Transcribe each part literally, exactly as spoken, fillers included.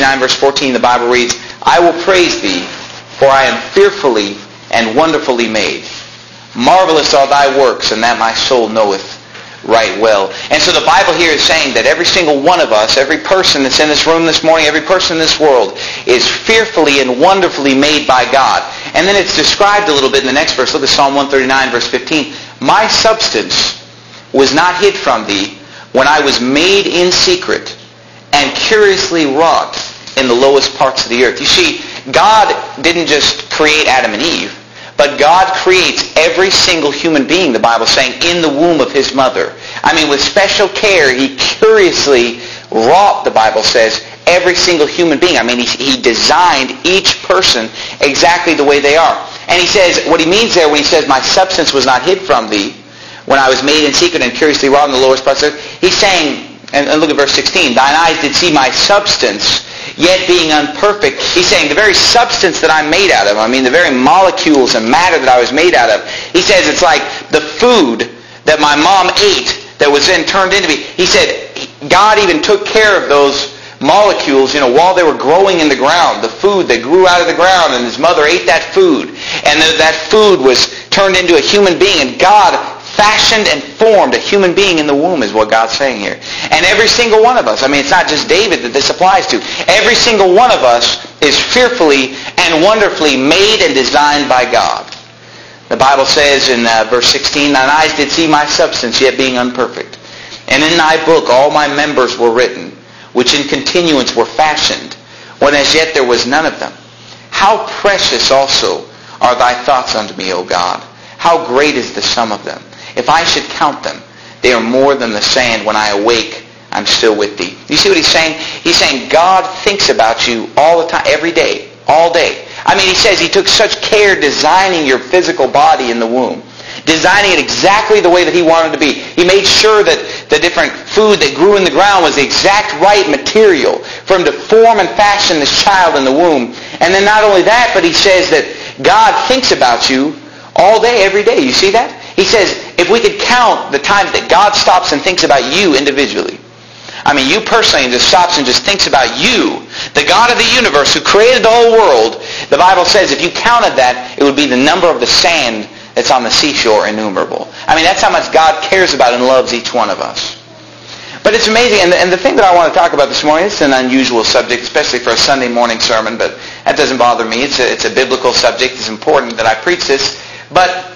thirty-nine, verse fourteen, the Bible reads, I will praise thee, for I am fearfully and wonderfully made. Marvelous are thy works, and that my soul knoweth right well. And so the Bible here is saying that every single one of us, every person that's in this room this morning, every person in this world is fearfully and wonderfully made by God. And then it's described a little bit in the next verse. Look at Psalm one thirty-nine, verse fifteen. My substance was not hid from thee when I was made in secret and curiously wrought in the lowest parts of the earth. You see, God didn't just create Adam and Eve, but God creates every single human being, the Bible's saying, in the womb of his mother. I mean, with special care, he curiously wrought, the Bible says, every single human being. I mean, he, he designed each person exactly the way they are. And he says, what he means there when he says, my substance was not hid from thee when I was made in secret and curiously wrought in the lowest parts of the earth. He's saying, and, and look at verse sixteen, thine eyes did see my substance, yet being unperfect. He's saying the very substance that I'm made out of, I mean the very molecules and matter that I was made out of, he says it's like the food that my mom ate that was then turned into me. He said God even took care of those molecules, you know, while they were growing in the ground, the food that grew out of the ground, and his mother ate that food, and that food was turned into a human being, and God fashioned and formed a human being in the womb is what God's saying here. And every single one of us, I mean, it's not just David that this applies to. Every single one of us is fearfully and wonderfully made and designed by God. The Bible says in uh, verse sixteen, thine eyes did see my substance, yet being unperfect. And in thy book all my members were written, which in continuance were fashioned, when as yet there was none of them. How precious also are thy thoughts unto me, O God. How great is the sum of them. If I should count them, they are more than the sand. When I awake, I'm still with thee. You see what he's saying? He's saying God thinks about you all the time, every day, all day. I mean, he says he took such care designing your physical body in the womb, designing it exactly the way that he wanted to be. He made sure that the different food that grew in the ground was the exact right material for him to form and fashion this child in the womb. And then not only that, but he says that God thinks about you all day, every day. You see that? He says, if we could count the times that God stops and thinks about you individually, I mean, you personally, and just stops and just thinks about you, the God of the universe who created the whole world, the Bible says if you counted that, it would be the number of the sand that's on the seashore innumerable. I mean, that's how much God cares about and loves each one of us. But it's amazing, and the, and the thing that I want to talk about this morning, it's an unusual subject, especially for a Sunday morning sermon, but that doesn't bother me. It's a, it's a biblical subject. It's important that I preach this. But,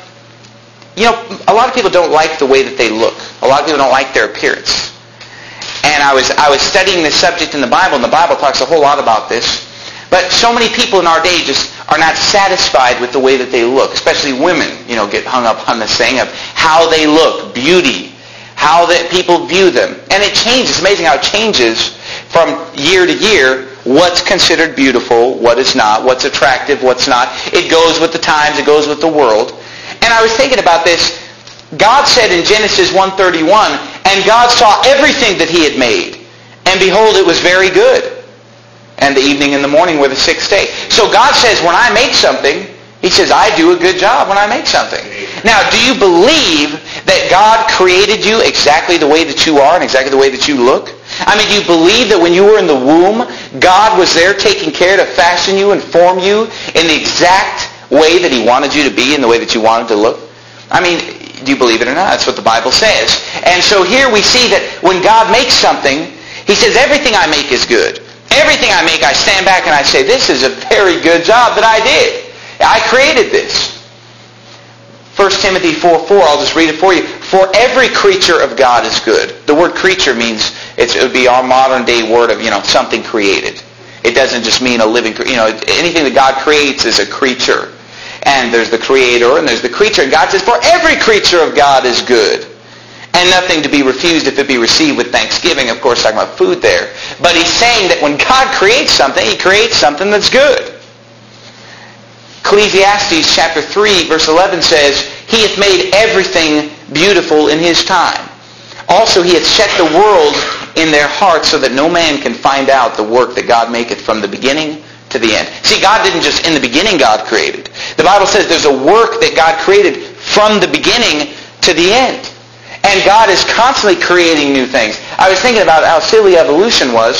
you know, a lot of people don't like the way that they look. A lot of people don't like their appearance. And I was I was studying this subject in the Bible, and the Bible talks a whole lot about this. But so many people in our day just are not satisfied with the way that they look. Especially women, you know, get hung up on this thing of how they look, beauty, how that people view them. And it changes. It's amazing how it changes from year to year. What's considered beautiful, what is not, what's attractive, what's not. It goes with the times, it goes with the world. And I was thinking about this. God said in Genesis one thirty-one, and God saw everything that he had made, and behold, it was very good. And the evening and the morning were the sixth day. So God says, when I make something, he says, I do a good job when I make something. Now, do you believe that God created you exactly the way that you are and exactly the way that you look? I mean, do you believe that when you were in the womb, God was there taking care to fashion you and form you in the exact way that he wanted you to be and the way that you wanted to look? I mean, do you believe it or not? That's what the Bible says. And so here we see that when God makes something, he says, everything I make is good. Everything I make, I stand back and I say, this is a very good job that I did. I created this. First Timothy four four, I'll just read it for you. For every creature of God is good. The word creature means, it's, it would be our modern day word of, you know, something created. It doesn't just mean a living, you know, anything that God creates is a creature. And there's the creator and there's the creature. And God says, for every creature of God is good. And nothing to be refused if it be received with thanksgiving. Of course, talking about food there. But he's saying that when God creates something, he creates something that's good. Ecclesiastes chapter three, verse eleven says, he hath made everything beautiful in his time. Also, he hath set the world in their hearts so that no man can find out the work that God maketh from the beginning to the end. See, God didn't just, in the beginning God created. The Bible says there's a work that God created from the beginning to the end. And God is constantly creating new things. I was thinking about how silly evolution was.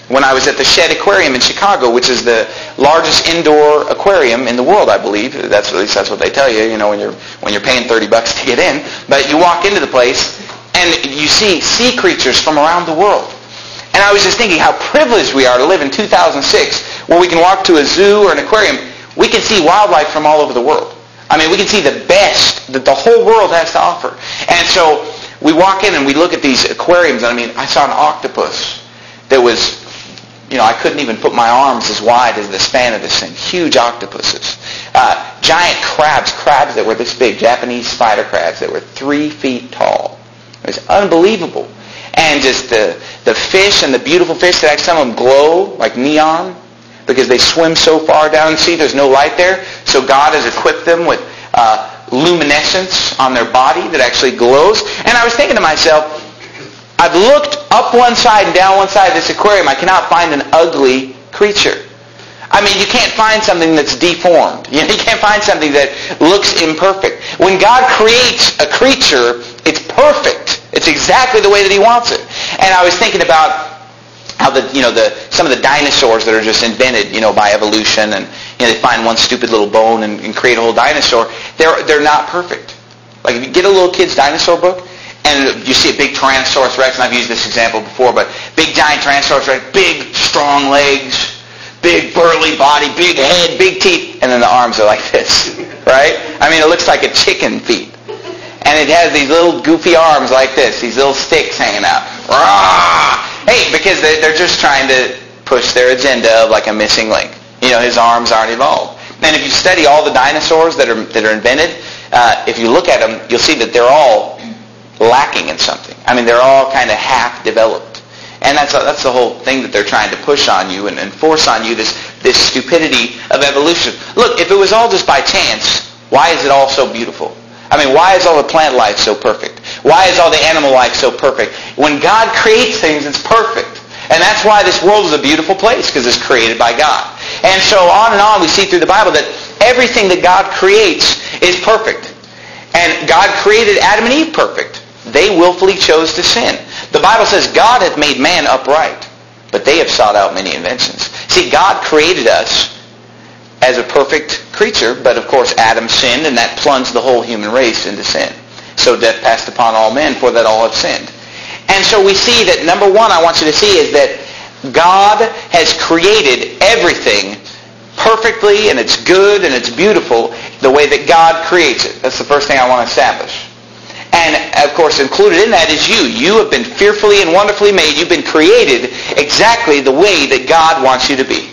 when I was at the Shedd Aquarium in Chicago, which is the largest indoor aquarium in the world, I believe. That's at least that's what they tell you, you know, when you're when you're paying thirty bucks to get in. But you walk into the place and you see sea creatures from around the world. And I was just thinking how privileged we are to live in two thousand six, where we can walk to a zoo or an aquarium. We can see wildlife from all over the world. I mean, we can see the best that the whole world has to offer. And so we walk in and we look at these aquariums, and I mean, I saw an octopus that was, you know, I couldn't even put my arms as wide as the span of this thing. Huge octopuses. Uh, giant crabs, crabs that were this big, Japanese spider crabs that were three feet tall. It was unbelievable. And just the, the fish and the beautiful fish that actually some of them glow like neon because they swim so far down the sea, there's no light there. So God has equipped them with uh, luminescence on their body that actually glows. And I was thinking to myself, I've looked up one side and down one side of this aquarium. I cannot find an ugly creature. I mean, you can't find something that's deformed. You know, you can't find something that looks imperfect. When God creates a creature, it's perfect. It's exactly the way that he wants it. And I was thinking about how the, you know, the some of the dinosaurs that are just invented, you know, by evolution, and you know, they find one stupid little bone and, and create a whole dinosaur. They're they're not perfect. Like if you get a little kid's dinosaur book, and you see a big Tyrannosaurus Rex, and I've used this example before, but big giant Tyrannosaurus Rex, big strong legs, big burly body, big head, big teeth, and then the arms are like this, right? I mean, it looks like a chicken feet. And it has these little goofy arms like this, these little sticks hanging out. Rah! Hey, because they're just trying to push their agenda of like a missing link. You know, his arms aren't evolved. And if you study all the dinosaurs that are that are invented, uh, if you look at them, you'll see that they're all lacking in something. I mean, they're all kind of half-developed. And that's that's the whole thing that they're trying to push on you and, and force on you, this, this stupidity of evolution. Look, if it was all just by chance, why is it all so beautiful? I mean, why is all the plant life so perfect? Why is all the animal life so perfect? When God creates things, it's perfect. And that's why this world is a beautiful place, because it's created by God. And so on and on we see through the Bible that everything that God creates is perfect. And God created Adam and Eve perfect. They willfully chose to sin. The Bible says God hath made man upright, but they have sought out many inventions. See, God created us as a perfect creature, but of course Adam sinned, and that plunged the whole human race into sin. So death passed upon all men, for that all have sinned. And so we see that, number one, I want you to see is that God has created everything perfectly, and it's good, and it's beautiful, the way that God creates it. That's the first thing I want to establish. And, of course, included in that is you. You have been fearfully and wonderfully made. You've been created exactly the way that God wants you to be.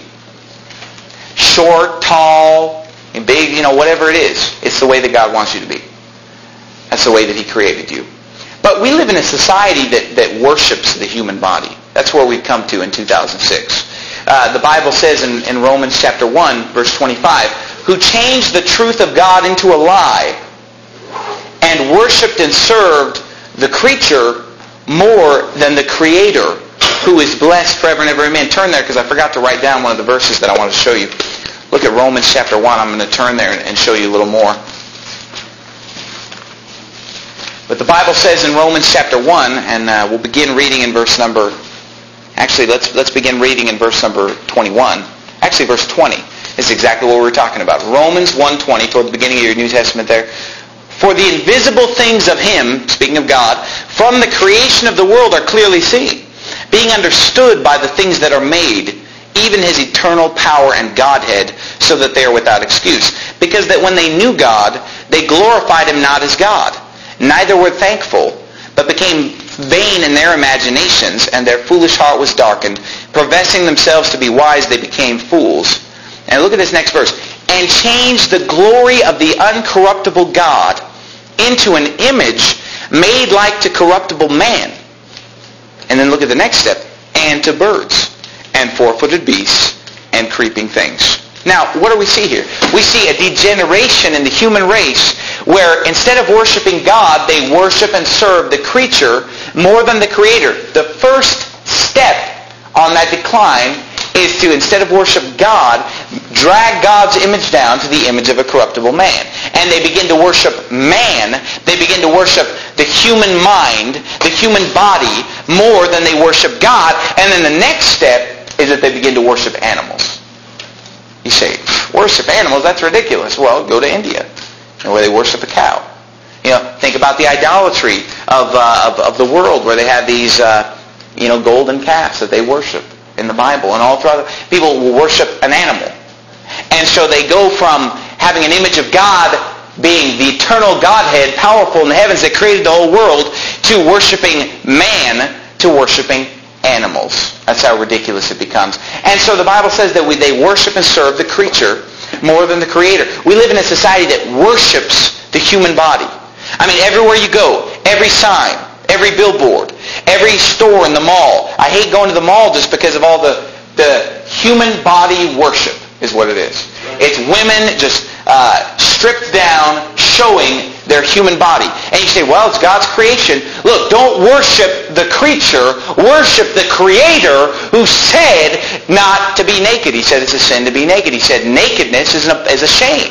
Short, tall, and big, you know, whatever it is. It's the way that God wants you to be. That's the way that he created you. But we live in a society that, that worships the human body. That's where we've come to in two thousand six. Uh, the Bible says in, in Romans chapter one, verse twenty-five, who changed the truth of God into a lie and worshipped and served the creature more than the Creator, who is blessed forever and ever. Amen. Turn there, because I forgot to write down one of the verses that I want to show you. Look at Romans chapter one. I'm going to turn there and show you a little more. But the Bible says in Romans chapter one, and uh, we'll begin reading in verse number, actually let's let's begin reading in verse number twenty-one. Actually verse twenty is exactly what we're talking about. Romans one twenty, toward the beginning of your New Testament there. For the invisible things of him, speaking of God, from the creation of the world are clearly seen, being understood by the things that are made, even his eternal power and Godhead, so that they are without excuse. Because that when they knew God, they glorified him not as God, neither were thankful, but became vain in their imaginations, and their foolish heart was darkened. Professing themselves to be wise, they became fools. And look at this next verse. And changed the glory of the uncorruptible God into an image made like to corruptible man. And then look at the next step. And to birds, and four-footed beasts, and creeping things. Now, what do we see here? We see a degeneration in the human race where instead of worshiping God, they worship and serve the creature more than the Creator. The first step on that decline is to, instead of worship God, drag God's image down to the image of a corruptible man. And they begin to worship man. They begin to worship the human mind, the human body, more than they worship God. And then the next step is that they begin to worship animals. You say, worship animals? That's ridiculous. Well, go to India, where they worship a cow. You know, think about the idolatry of uh, of, of the world, where they have these uh, you know golden calves that they worship in the Bible, and all throughout. People will worship an animal, and so they go from having an image of God, being the eternal Godhead, powerful in the heavens that created the whole world, to worshiping man, to worshiping animals. That's how ridiculous it becomes. And so the Bible says that we, they worship and serve the creature more than the Creator. We live in a society that worships the human body. I mean, everywhere you go, every sign, every billboard, every store in the mall. I hate going to the mall just because of all the, the human body worship is what it is. It's women just uh, stripped down, showing their human body. And you say, well, it's God's creation. Look, don't worship the creature. Worship the Creator who said not to be naked. He said it's a sin to be naked. He said nakedness is a, is a shame.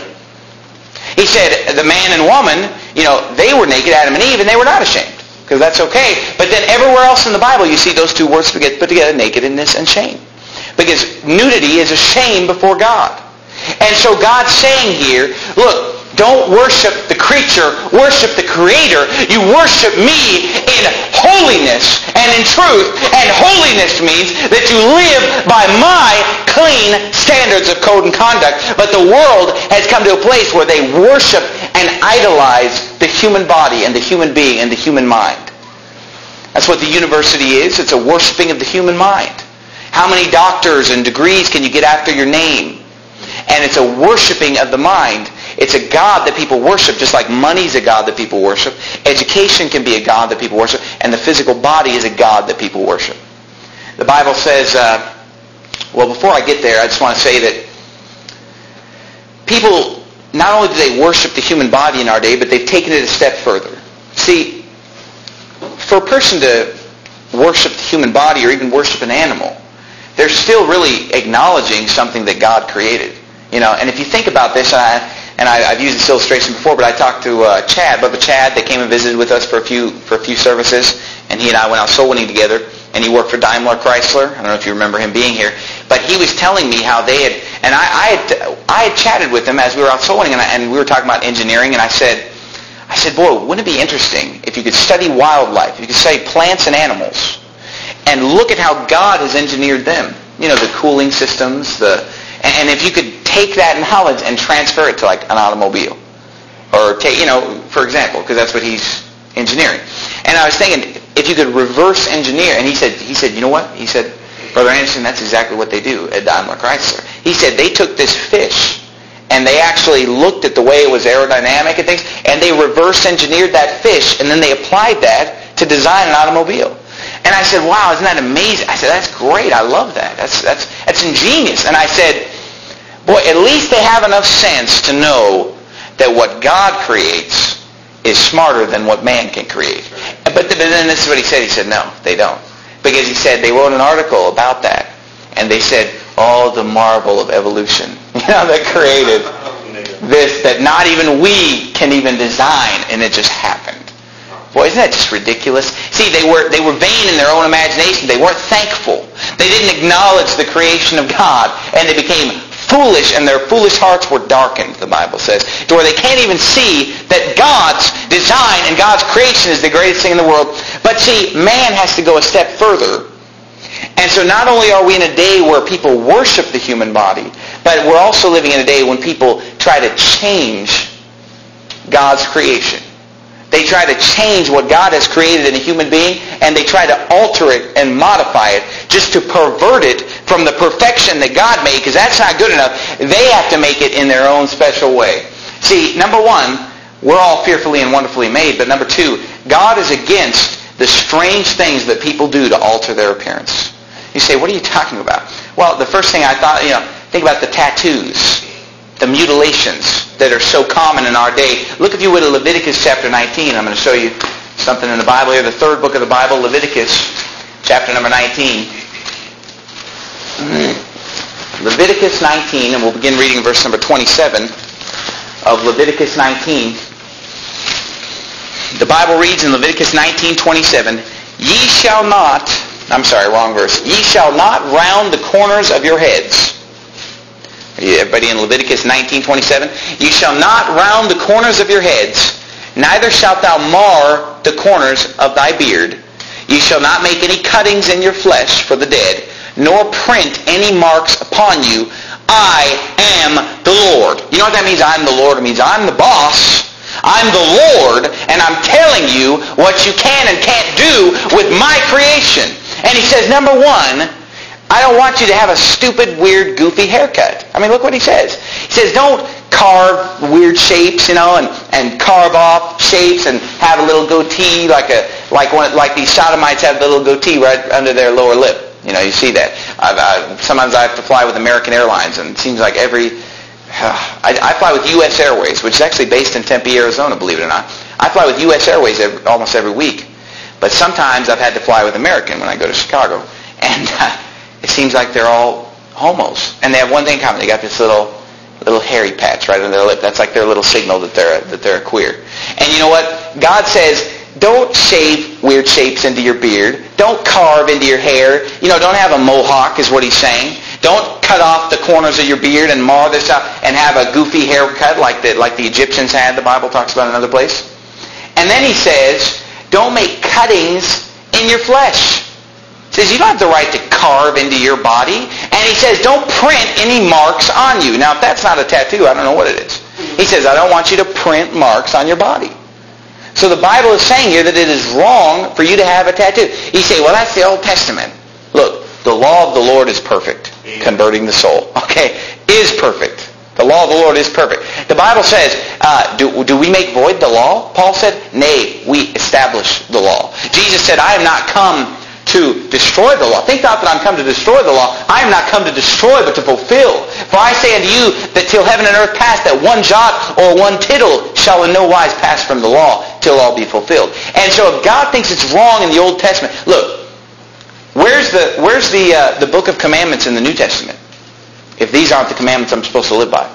He said the man and woman, you know, they were naked, Adam and Eve, and they were not ashamed, because that's okay. But then everywhere else in the Bible, you see those two words get put together, nakedness and shame. Because nudity is a shame before God. And so God's saying here, look, don't worship the creature, worship the Creator. You worship me in holiness and in truth. And holiness means that you live by my clean standards of code and conduct. But the world has come to a place where they worship and idolize the human body and the human being and the human mind. That's what the university is. It's a worshiping of the human mind. How many doctors and degrees can you get after your name? And it's a worshiping of the mind. It's a God that people worship, just like money's a God that people worship. Education can be a God that people worship. And the physical body is a God that people worship. The Bible says, uh, well, before I get there, I just want to say that people, not only do they worship the human body in our day, but they've taken it a step further. See, for a person to worship the human body or even worship an animal, they're still really acknowledging something that God created. You know, and if you think about this, and, I, and I, I've used this illustration before, but I talked to uh, Chad, Bubba Chad, that came and visited with us for a few for a few services, and he and I went out soul winning together, and he worked for Daimler Chrysler. I don't know if you remember him being here, but he was telling me how they had, and I, I had I had chatted with him as we were out soul winning, and, I, and we were talking about engineering, and I said, I said, boy, wouldn't it be interesting if you could study wildlife, if you could study plants and animals, and look at how God has engineered them. You know, the cooling systems, the and if you could take that knowledge and transfer it to like an automobile, or take, you know, for example, because that's what he's engineering. And I was thinking, if you could reverse engineer, and he said, he said, you know what? He said, Brother Anderson, that's exactly what they do at Daimler Chrysler. He said they took this fish, and they actually looked at the way it was aerodynamic and things, and they reverse engineered that fish, and then they applied that to design an automobile. And I said, wow, isn't that amazing? I said, that's great. I love that. That's that's that's ingenious. And I said, boy, at least they have enough sense to know that what God creates is smarter than what man can create. But, but then this is what he said. He said, no, they don't. Because he said, they wrote an article about that. And they said, oh, the marvel of evolution. You know, that created this that not even we can even design, and it just happened. Boy, isn't that just ridiculous? See, they were they were vain in their own imagination. They weren't thankful. They didn't acknowledge the creation of God, and they became foolish, and their foolish hearts were darkened, the Bible says, to where they can't even see that God's design and God's creation is the greatest thing in the world. But see, man has to go a step further. And so not only are we in a day where people worship the human body, but we're also living in a day when people try to change God's creation. They try to change what God has created in a human being, and they try to alter it and modify it just to pervert it from the perfection that God made, because that's not good enough. They have to make it in their own special way. See, number one, we're all fearfully and wonderfully made, but number two, God is against the strange things that people do to alter their appearance. You say, what are you talking about? Well, the first thing I thought, you know, think about the tattoos, the mutilations that are so common in our day. Look, if you would, at Leviticus chapter nineteen. I'm going to show you something in the Bible here, the third book of the Bible, Leviticus chapter number nineteen. Leviticus nineteen, and we'll begin reading verse number twenty-seven of Leviticus nineteen. The Bible reads in Leviticus nineteen twenty-seven, ye shall not I'm sorry, wrong verse. Ye shall not round the corners of your heads. Everybody in Leviticus nineteen twenty-seven. You shall not round the corners of your heads, neither shalt thou mar the corners of thy beard. You shall not make any cuttings in your flesh for the dead, nor print any marks upon you. I am the Lord. You know what that means? I'm the Lord. It means I'm the boss. I'm the Lord, and I'm telling you what you can and can't do with my creation. And he says, number one, I don't want you to have a stupid, weird, goofy haircut. I mean, look what he says. He says, don't carve weird shapes, you know, and, and carve off shapes and have a little goatee like a like one like these sodomites have the little goatee right under their lower lip. You know, you see that. I've, uh, sometimes I have to fly with American Airlines, and it seems like every... Uh, I, I fly with U S Airways, which is actually based in Tempe, Arizona, believe it or not. I fly with U S Airways every, almost every week. But sometimes I've had to fly with American when I go to Chicago. And uh, it seems like they're all homos. And they have one thing in common. They got this little little hairy patch right under their lip. That's like their little signal that they're that they're queer. And you know what? God says, don't shave weird shapes into your beard. Don't carve into your hair. You know, don't have a mohawk is what he's saying. Don't cut off the corners of your beard and mar this out and have a goofy haircut like the, like the Egyptians had, the Bible talks about in another place. And then he says, don't make cuttings in your flesh. He says, you don't have the right to carve into your body. And he says, don't print any marks on you. Now, if that's not a tattoo, I don't know what it is. He says, I don't want you to print marks on your body. So the Bible is saying here that it is wrong for you to have a tattoo. You say, well, that's the Old Testament. Look, the law of the Lord is perfect, converting the soul. Okay, is perfect. The law of the Lord is perfect. The Bible says, uh, do, do we make void the law? Paul said, nay, we establish the law. Jesus said, I have not come to destroy the law. Think not that I'm come to destroy the law. I am not come to destroy, but to fulfill. For I say unto you that till heaven and earth pass, that one jot or one tittle shall in no wise pass from the law till all be fulfilled. And so if God thinks it's wrong in the Old Testament, look, where's the where's the uh, the book of commandments in the New Testament? If these aren't the commandments I'm supposed to live by.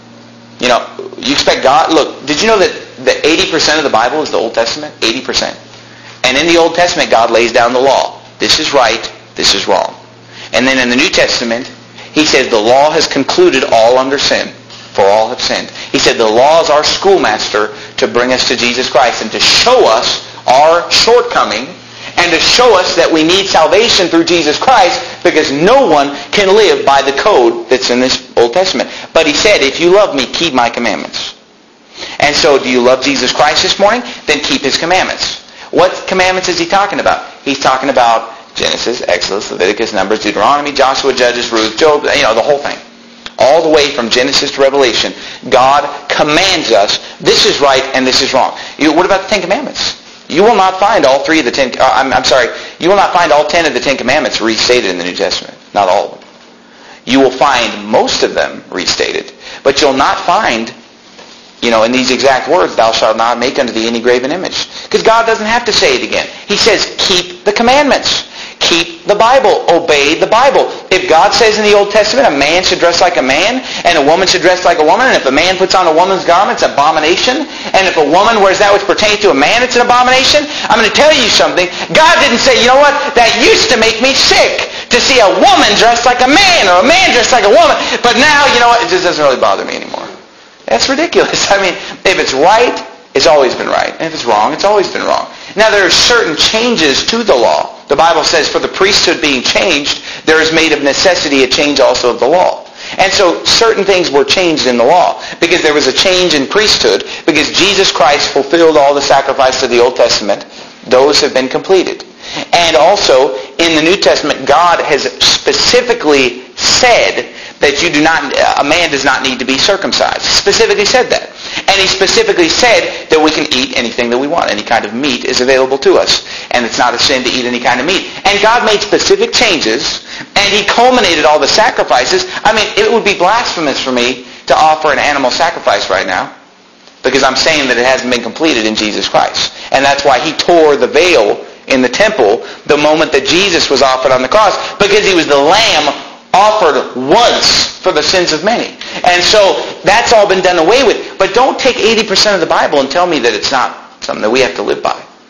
You know, you expect God... Look, did you know that, that eighty percent of the Bible is the Old Testament? eighty percent. And in the Old Testament, God lays down the law. This is right, this is wrong. And then in the New Testament, he says the law has concluded all under sin, for all have sinned. He said the law is our schoolmaster to bring us to Jesus Christ and to show us our shortcoming and to show us that we need salvation through Jesus Christ because no one can live by the code that's in this Old Testament. But he said, if you love me, keep my commandments. And so do you love Jesus Christ this morning? Then keep his commandments. What commandments is he talking about? He's talking about Genesis, Exodus, Leviticus, Numbers, Deuteronomy, Joshua, Judges, Ruth, Job, you know, the whole thing. All the way from Genesis to Revelation, God commands us, this is right and this is wrong. You, what about the Ten Commandments? You will not find all three of the Ten, uh, I'm, I'm sorry, you will not find all ten of the Ten Commandments restated in the New Testament. Not all of them. You will find most of them restated, but you'll not find, you know, in these exact words, thou shalt not make unto thee any graven image. Because God doesn't have to say it again. He says, keep the commandments. Keep the Bible. Obey the Bible. If God says in the Old Testament a man should dress like a man and a woman should dress like a woman, and if a man puts on a woman's garment, it's an abomination, and if a woman wears that which pertains to a man, it's an abomination, I'm going to tell you something. God didn't say, you know what, that used to make me sick to see a woman dressed like a man or a man dressed like a woman, but now, you know what, it just doesn't really bother me anymore. That's ridiculous. I mean, if it's right, it's always been right. And if it's wrong, it's always been wrong. Now, there are certain changes to the law. The Bible says, for the priesthood being changed, there is made of necessity a change also of the law. And so certain things were changed in the law because there was a change in priesthood because Jesus Christ fulfilled all the sacrifices of the Old Testament. Those have been completed. And also, in the New Testament, God has specifically said that you do not, a man does not need to be circumcised. He specifically said that. And he specifically said that we can eat anything that we want. Any kind of meat is available to us. And it's not a sin to eat any kind of meat. And God made specific changes, and he culminated all the sacrifices. I mean, it would be blasphemous for me to offer an animal sacrifice right now because I'm saying that it hasn't been completed in Jesus Christ. And that's why he tore the veil in the temple the moment that Jesus was offered on the cross, because he was the lamb offered once for the sins of many. And so that's all been done away with. But don't take eighty percent of the Bible and tell me that it's not something that we have to live by.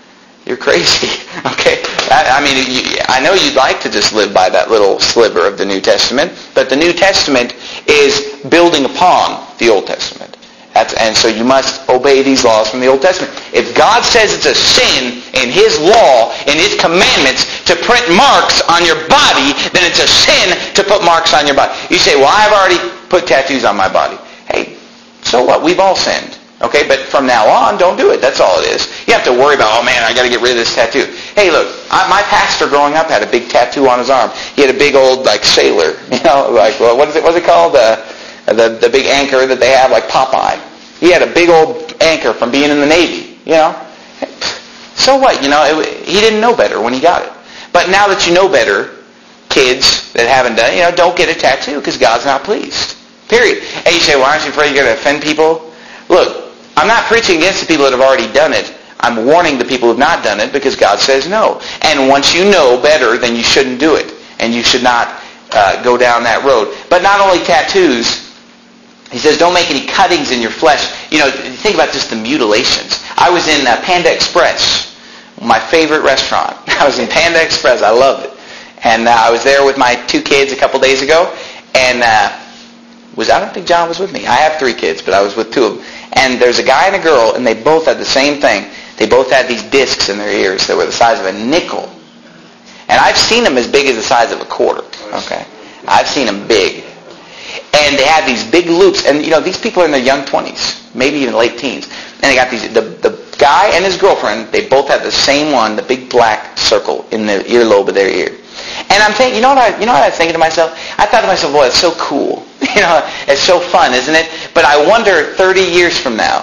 you're crazy. Okay? I, I mean, you, I know you'd like to just live by that little sliver of the New Testament, but the New Testament is building upon the Old Testament. That's, and so you must obey these laws from the Old Testament. If God says it's a sin in His law, in His commandments, to print marks on your body, then it's a sin to put marks on your body. You say, well, I've already put tattoos on my body. Hey, so what? We've all sinned. Okay, but from now on, don't do it. That's all it is. You have to worry about, oh man, I got to get rid of this tattoo. Hey, look, I, my pastor growing up had a big tattoo on his arm. He had a big old like sailor, you know, like well, what is it? What's it called? Uh, the the big anchor that they have, like Popeye. He had a big old anchor from being in the Navy. You know, so what? You know, it, he didn't know better when he got it. But now that you know better, kids that haven't done it, you know, don't get a tattoo because God's not pleased. Period. And you say, well, aren't you afraid you're going to offend people? Look. I'm not preaching against the people that have already done it. I'm warning the people who have not done it because God says no. And once you know better, then you shouldn't do it. And you should not uh, go down that road. But not only tattoos, he says don't make any cuttings in your flesh. You know, think about just the mutilations. I was in uh, Panda Express, my favorite restaurant. I was in Panda Express. I loved it. And uh, I was there with my two kids a couple days ago. And uh, was I don't think John was with me. I have three kids, but I was with two of them. And there's a guy and a girl, and they both had the same thing. They both had these discs in their ears that were the size of a nickel. And I've seen them as big as the size of a quarter. Okay, I've seen them big. And they had these big loops. And, you know, these people are in their young twenties, maybe even late teens. And they got these, the, the guy and his girlfriend, they both had the same one, the big black circle in the earlobe of their ear. And I'm thinking, you know what I, you know what I was thinking to myself? I thought to myself, boy, it's so cool. You know, it's so fun, isn't it? But I wonder thirty years from now,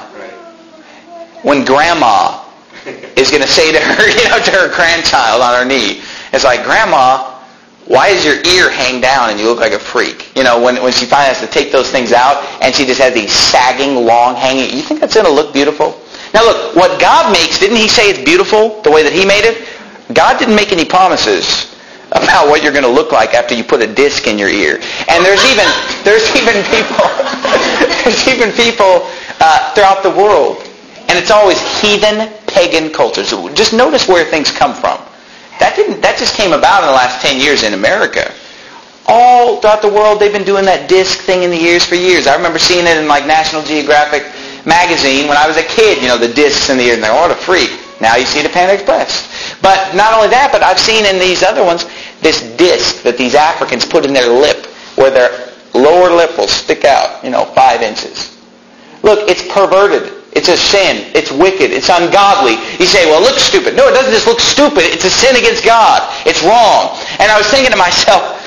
when Grandma is going to say to her, you know, to her grandchild on her knee, it's like, Grandma, why does your ear hang down and you look like a freak? You know, when when she finally has to take those things out and she just has these sagging, long hanging, you think that's going to look beautiful? Now look, what God makes, didn't He say it's beautiful the way that He made it? God didn't make any promises about what you're going to look like after you put a disc in your ear. And there's even there's even people there's even people uh, throughout the world, and it's always heathen, pagan cultures. So just notice where things come from. That didn't that just came about in the last ten years in America. All throughout the world, they've been doing that disc thing in the ears for years. I remember seeing it in like National Geographic magazine when I was a kid. You know, the discs in the ears, and they're oh, what a freak. Now you see it at Panda Express. But not only that, but I've seen in these other ones this disc that these Africans put in their lip where their lower lip will stick out, you know, five inches. Look, it's perverted. It's a sin. It's wicked. It's ungodly. You say, well, it looks stupid. No, it doesn't just look stupid. It's a sin against God. It's wrong. And I was thinking to myself,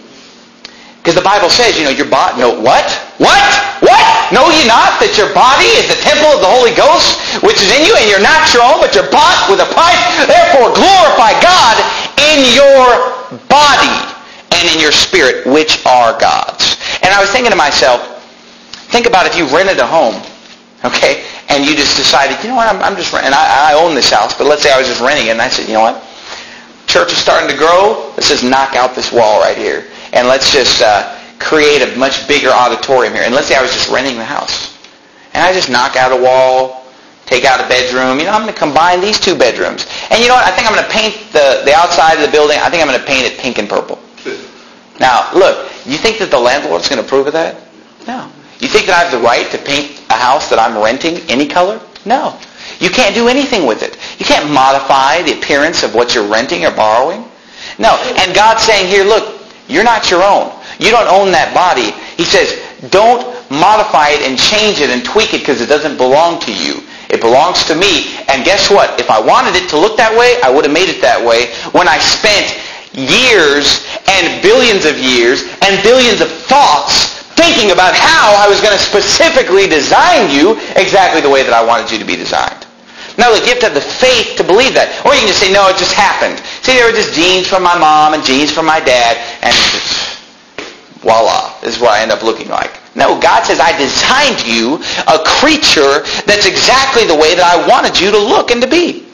because the Bible says, you know, your body, no, what? What? What? Know ye not that your body is the temple of the Holy Ghost, which is in you, and you're not your own, but you're bought with a price. Therefore, glorify God in your body and in your spirit, which are God's. And I was thinking to myself, think about if you rented a home, okay, and you just decided, you know what, I'm, I'm just renting. I, I own this house, but let's say I was just renting it, and I said, you know what, church is starting to grow. Let's just knock out this wall right here. And let's just uh, create a much bigger auditorium here. And let's say I was just renting the house. And I just knock out a wall, take out a bedroom. You know, I'm going to combine these two bedrooms. And you know what? I think I'm going to paint the, the outside of the building. I think I'm going to paint it pink and purple. Now, look, you think that the landlord's going to approve of that? No. You think that I have the right to paint a house that I'm renting any color? No. You can't do anything with it. You can't modify the appearance of what you're renting or borrowing. No. And God's saying here, look, you're not your own. You don't own that body. He says, don't modify it and change it and tweak it because it doesn't belong to you. It belongs to me. And guess what? If I wanted it to look that way, I would have made it that way when I spent years and billions of years and billions of thoughts thinking about how I was going to specifically design you exactly the way that I wanted you to be designed. Now, look, you have to have the faith to believe that. Or you can just say, no, it just happened. See, there were just genes from my mom and genes from my dad, and just, voila, this is what I end up looking like. No, God says, I designed you a creature that's exactly the way that I wanted you to look and to be.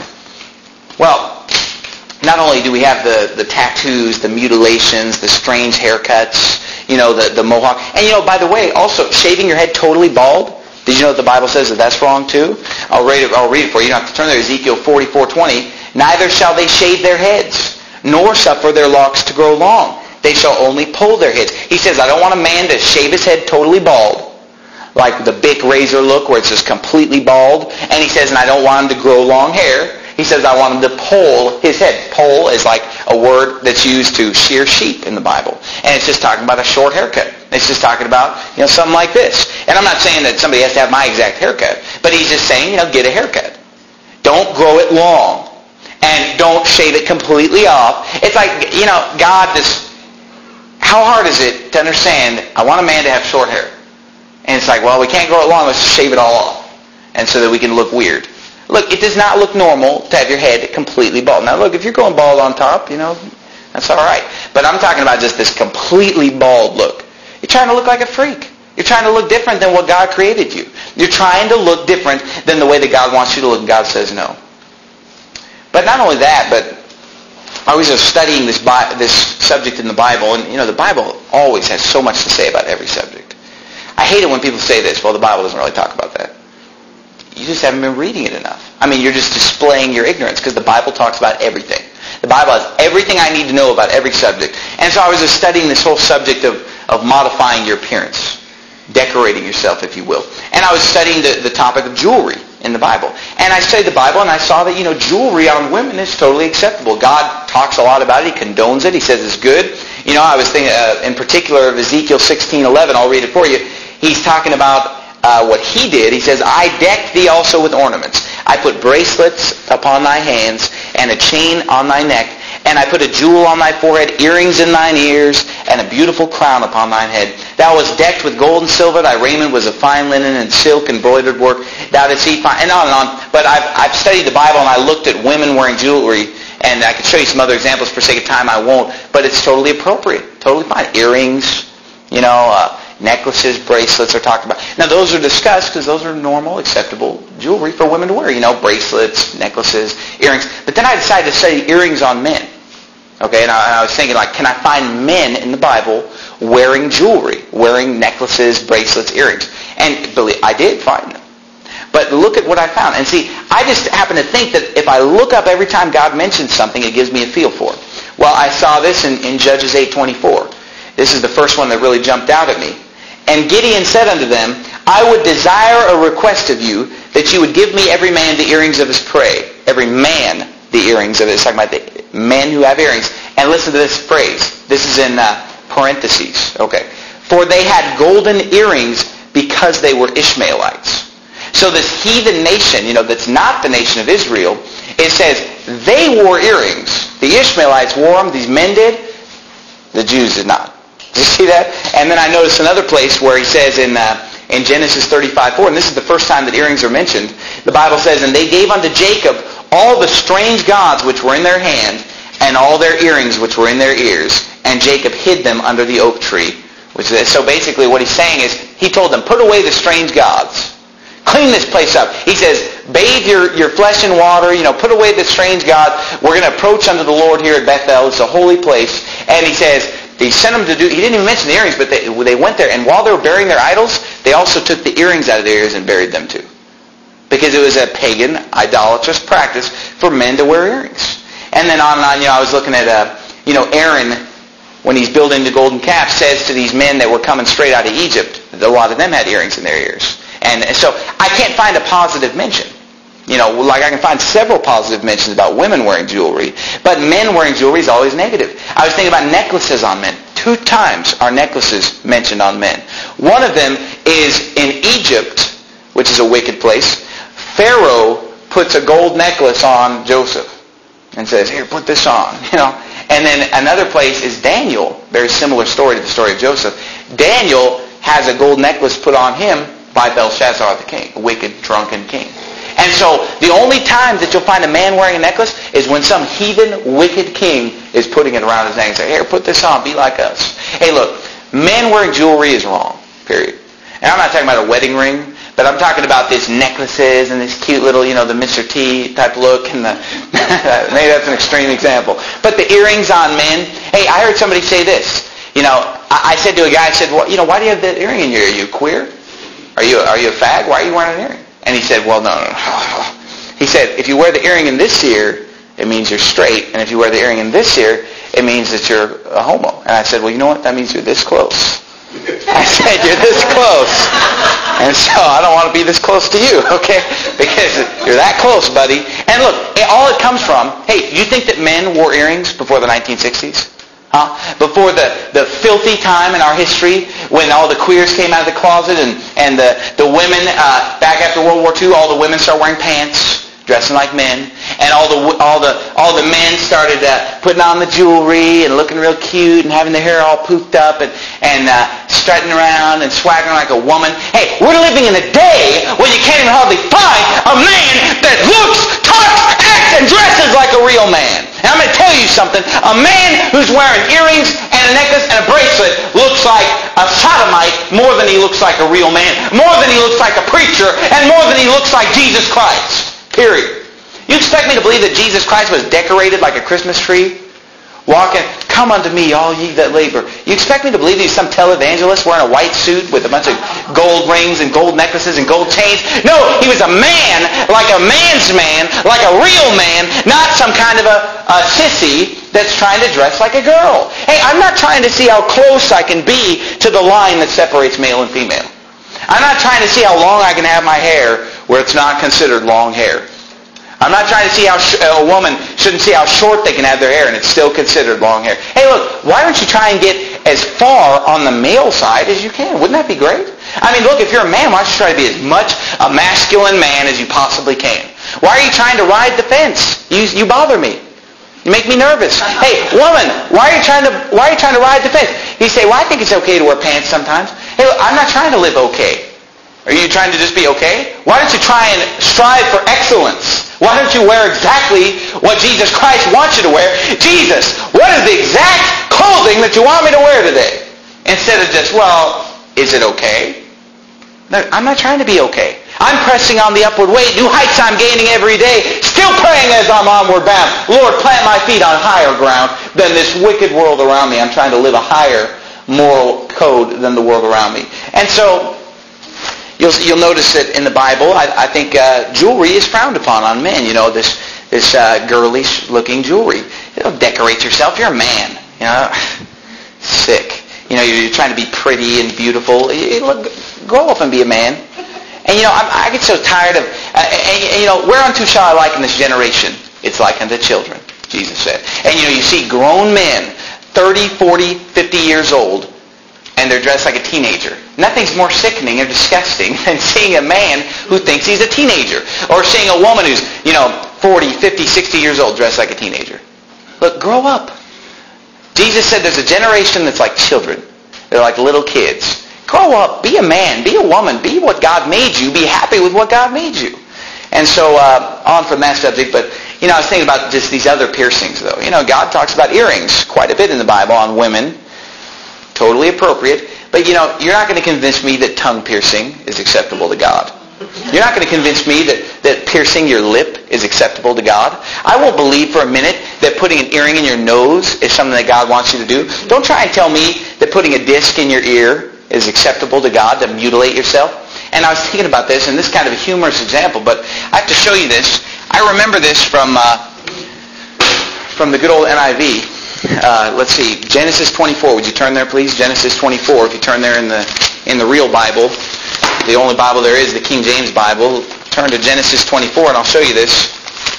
Well, not only do we have the, the tattoos, the mutilations, the strange haircuts, you know, the, the mohawk. And, you know, by the way, also, shaving your head totally bald, Did you know that the Bible says that that's wrong too? I'll read it, I'll read it for you. You don't have to turn there. Ezekiel forty-four twenty. Neither shall they shave their heads, nor suffer their locks to grow long. They shall only pull their heads. He says, I don't want a man to shave his head totally bald, like the Bic razor look where it's just completely bald. And he says, and I don't want him to grow long hair. He says, I want him to poll his head. Poll is like a word that's used to shear sheep in the Bible. And it's just talking about a short haircut. It's just talking about, you know, something like this. And I'm not saying that somebody has to have my exact haircut, but he's just saying, you know, get a haircut. Don't grow it long. And don't shave it completely off. It's like, you know, God just, how hard is it to understand, I want a man to have short hair. And it's like, well, we can't grow it long, let's just shave it all off. And so that we can look weird. Look, it does not look normal to have your head completely bald. Now look, if you're going bald on top, you know, that's all right. But I'm talking about just this completely bald look. You're trying to look like a freak. You're trying to look different than what God created you. You're trying to look different than the way that God wants you to look, and God says no. But not only that, but I was just studying this this subject in the Bible, and you know, the Bible always has so much to say about every subject. I hate it when people say this, well, the Bible doesn't really talk about that. You just haven't been reading it enough. I mean, you're just displaying your ignorance, because the Bible talks about everything. The Bible has everything I need to know about every subject. And so I was just studying this whole subject of, of modifying your appearance, decorating yourself, if you will. And I was studying the, the topic of jewelry in the Bible. And I studied the Bible, and I saw that, you know, jewelry on women is totally acceptable. God talks a lot about it. He condones it. He says it's good. You know, I was thinking uh, in particular of Ezekiel sixteen eleven. I'll read it for you. He's talking about Uh, what he did. He says, I decked thee also with ornaments. I put bracelets upon thy hands, and a chain on thy neck, and I put a jewel on thy forehead, earrings in thine ears, and a beautiful crown upon thine head. Thou wast decked with gold and silver. Thy raiment was of fine linen and silk and broidered work. Thou didst eat fine, and on and on. But I've, I've studied the Bible, and I looked at women wearing jewelry, and I could show you some other examples. For sake of time, I won't. But it's totally appropriate. Totally fine. Earrings, you know, uh, necklaces, bracelets are talked about. Now, those are discussed because those are normal, acceptable jewelry for women to wear. You know, bracelets, necklaces, earrings. But then I decided to study earrings on men. Okay, and I, and I was thinking, like, can I find men in the Bible wearing jewelry, wearing necklaces, bracelets, earrings? And believe, I did find them. But look at what I found. And see, I just happen to think that if I look up every time God mentions something, it gives me a feel for it. Well, I saw this in, in Judges eight twenty-four. This is the first one that really jumped out at me. And Gideon said unto them, I would desire a request of you, that you would give me every man the earrings of his prey. Every man the earrings of his. It's talking about the men who have earrings. And listen to this phrase. This is in uh, parentheses. Okay. For they had golden earrings because they were Ishmaelites. So this heathen nation, you know, that's not the nation of Israel, it says they wore earrings. The Ishmaelites wore them. These men did. The Jews did not. Did you see that? And then I noticed another place where he says in uh, in Genesis thirty-five four, and this is the first time that earrings are mentioned, the Bible says, and they gave unto Jacob all the strange gods which were in their hand, and all their earrings which were in their ears, and Jacob hid them under the oak tree. Which is, so basically what he's saying is, he told them, put away the strange gods. Clean this place up. He says, bathe your, your flesh in water, you know, put away the strange gods. We're going to approach unto the Lord here at Bethel. It's a holy place. And he says, he sent them to do, he didn't even mention the earrings, but they, they went there, and while they were burying their idols, they also took the earrings out of their ears and buried them too. Because it was a pagan, idolatrous practice for men to wear earrings. And then on and on, you know, I was looking at, uh, you know, Aaron, when he's building the golden calf, says to these men that were coming straight out of Egypt, a lot of them had earrings in their ears. And so I can't find a positive mention. You know, like I can find several positive mentions about women wearing jewelry, but men wearing jewelry is always negative. I was thinking about necklaces on men. Two times are necklaces mentioned on men. One of them is in Egypt, which is a wicked place. Pharaoh puts a gold necklace on Joseph and says, here, put this on. You know. And then another place is Daniel. Very similar story to the story of Joseph. Daniel has a gold necklace put on him by Belshazzar the king, a wicked, drunken king. And so the only time that you'll find a man wearing a necklace is when some heathen, wicked king is putting it around his neck and saying, here, put this on, be like us. Hey, look, men wearing jewelry is wrong, period. And I'm not talking about a wedding ring, but I'm talking about these necklaces and this cute little, you know, the Mister T type look. And the maybe that's an extreme example. But the earrings on men. Hey, I heard somebody say this. You know, I, I said to a guy, I said, well, you know, why do you have that earring in your ear? Are you queer? Are you, are you a fag? Why are you wearing an earring? And he said, well, no, no, no. He said, if you wear the earring in this ear, it means you're straight. And if you wear the earring in this ear, it means that you're a homo. And I said, well, you know what? That means you're this close. I said, you're this close. And so I don't want to be this close to you, okay? Because you're that close, buddy. And look, all it comes from, hey, you think that men wore earrings before the nineteen sixties? Huh? Before the, the filthy time in our history when all the queers came out of the closet and, and the, the women, uh, back after World War Two, all the women started wearing pants, dressing like men, and all the all the all the men started uh, putting on the jewelry and looking real cute and having their hair all poofed up and and uh, strutting around and swaggering like a woman. Hey, we're living in a day when you can't even hardly find a man that looks, talks, acts, and dresses like a real man. And I'm going to tell you something. A man who's wearing earrings and a necklace and a bracelet looks like a sodomite more than he looks like a real man, more than he looks like a preacher, and more than he looks like Jesus Christ. Period. You expect me to believe that Jesus Christ was decorated like a Christmas tree? Walking, come unto me, all ye that labor. You expect me to believe he's some televangelist wearing a white suit with a bunch of gold rings and gold necklaces and gold chains? No, he was a man, like a man's man, like a real man, not some kind of a, a sissy that's trying to dress like a girl. Hey, I'm not trying to see how close I can be to the line that separates male and female. I'm not trying to see how long I can have my hair where it's not considered long hair. I'm not trying to see how sh- a woman shouldn't see how short they can have their hair and it's still considered long hair. Hey, look, why don't you try and get as far on the male side as you can? Wouldn't that be great? I mean, look, if you're a man, why don't you try to be as much a masculine man as you possibly can? Why are you trying to ride the fence? You, you bother me. You make me nervous. Hey, woman, why are you trying to why are you trying to ride the fence? You say, well, I think it's okay to wear pants sometimes. Hey, look, I'm not trying to live okay. Are you trying to just be okay? Why don't you try and strive for excellence? Why don't you wear exactly what Jesus Christ wants you to wear? Jesus, what is the exact clothing that you want me to wear today? Instead of just, well, is it okay? No, I'm not trying to be okay. I'm pressing on the upward way. New heights I'm gaining every day. Still praying as I'm onward bound. Lord, plant my feet on higher ground than this wicked world around me. I'm trying to live a higher moral code than the world around me. And so, You'll, you'll notice that in the Bible, I, I think uh, jewelry is frowned upon on men. You know, this this uh, girlish-looking jewelry. You don't decorate yourself. You're a man. You know, sick. You know, you're, you're trying to be pretty and beautiful. You, you look, grow up and be a man. And you know, I, I get so tired of. Uh, and, and you know, whereunto shall I liken this generation? It's like unto children, Jesus said. And you know, you see grown men, thirty, forty, fifty years old, and they're dressed like a teenager. Nothing's more sickening or disgusting than seeing a man who thinks he's a teenager. Or seeing a woman who's, you know, forty, fifty, sixty years old dressed like a teenager. Look, grow up. Jesus said there's a generation that's like children. They're like little kids. Grow up. Be a man. Be a woman. Be what God made you. Be happy with what God made you. And so, uh, on from that subject, but, you know, I was thinking about just these other piercings, though. You know, God talks about earrings quite a bit in the Bible on women. Totally appropriate. But, you know, you're not going to convince me that tongue piercing is acceptable to God. You're not going to convince me that, that piercing your lip is acceptable to God. I won't believe for a minute that putting an earring in your nose is something that God wants you to do. Don't try and tell me that putting a disc in your ear is acceptable to God, to mutilate yourself. And I was thinking about this, and this is kind of a humorous example, but I have to show you this. I remember this from, uh, from the good old N I V. Uh, let's see, Genesis twenty-four. Would you turn there, please? Genesis twenty-four. If you turn there in the in the real Bible, the only Bible there is, the King James Bible. Turn to Genesis twenty-four, and I'll show you this.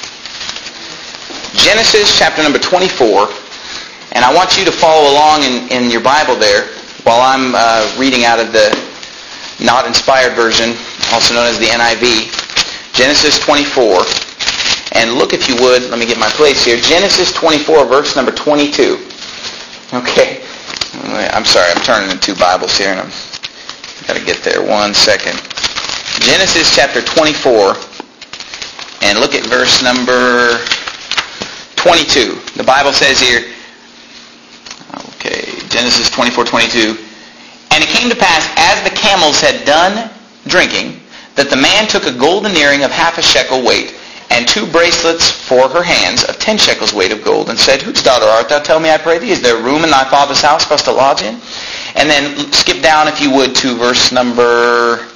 Genesis chapter number twenty-four, and I want you to follow along in, in your Bible there while I'm uh, reading out of the not inspired version, also known as the N I V. Genesis twenty-four. And look, if you would, let me get my place here. Genesis twenty-four, verse number twenty-two. Okay. I'm sorry, I'm turning in two Bibles here, and I'm got to get there. One second. Genesis chapter twenty-four, and look at verse number twenty-two. The Bible says here, okay, Genesis twenty-four, twenty-two. And it came to pass, as the camels had done drinking, that the man took a golden earring of half a shekel weight, and two bracelets for her hands of ten shekels weight of gold, and said, Whose daughter art thou? Tell me, I pray thee. Is there room in thy father's house for us to lodge in? And then skip down, if you would, to verse number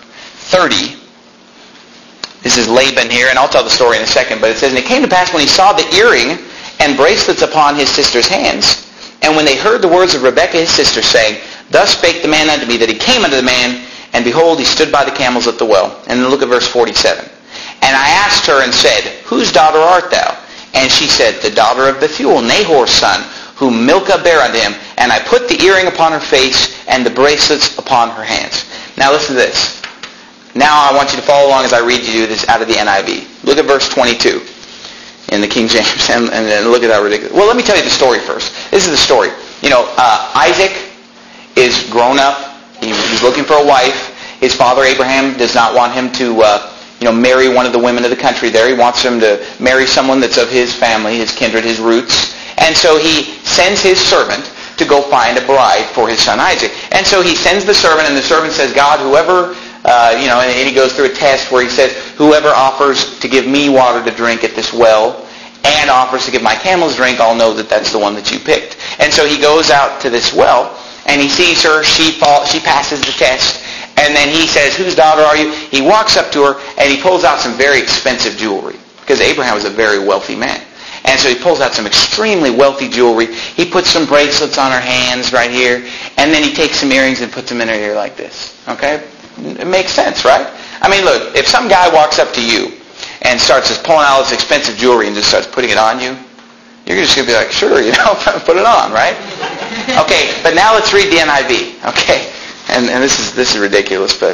thirty. This is Laban here, and I'll tell the story in a second, but it says, and it came to pass when he saw the earring and bracelets upon his sister's hands, and when they heard the words of Rebekah his sister, saying, thus spake the man unto me, that he came unto the man, and behold, he stood by the camels at the well. And then look at verse forty-seven. And I asked her and said, whose daughter art thou? And she said, the daughter of Bethuel, Nahor's son, whom Milcah bare unto him. And I put the earring upon her face, and the bracelets upon her hands. Now listen to this. Now I want you to follow along as I read you this out of the N I V. Look at verse twenty-two in the King James, and, and, and look at that ridiculous. Well, let me tell you the story first. This is the story. You know, uh, Isaac is grown up. He, he's looking for a wife. His father Abraham does not want him to, uh, you know, marry one of the women of the country there. He wants him to marry someone that's of his family, his kindred, his roots. And so he sends his servant to go find a bride for his son Isaac. And so he sends the servant, and the servant says, God, whoever... Uh, you know, and, and he goes through a test where he says, whoever offers to give me water to drink at this well and offers to give my camels drink, I'll know that that's the one that you picked. And so he goes out to this well, and he sees her. She fall, she passes the test. And then he says, whose daughter are you? He walks up to her, and he pulls out some very expensive jewelry, because Abraham was a very wealthy man. And so he pulls out some extremely wealthy jewelry. He puts some bracelets on her hands right here, and then he takes some earrings and puts them in her ear like this. Okay? It makes sense, right? I mean, look, if some guy walks up to you and starts just pulling out this expensive jewelry and just starts putting it on you, you're just going to be like, sure, you know, put it on, right? Okay, but now let's read the N I V, okay? And, and this is this is ridiculous, but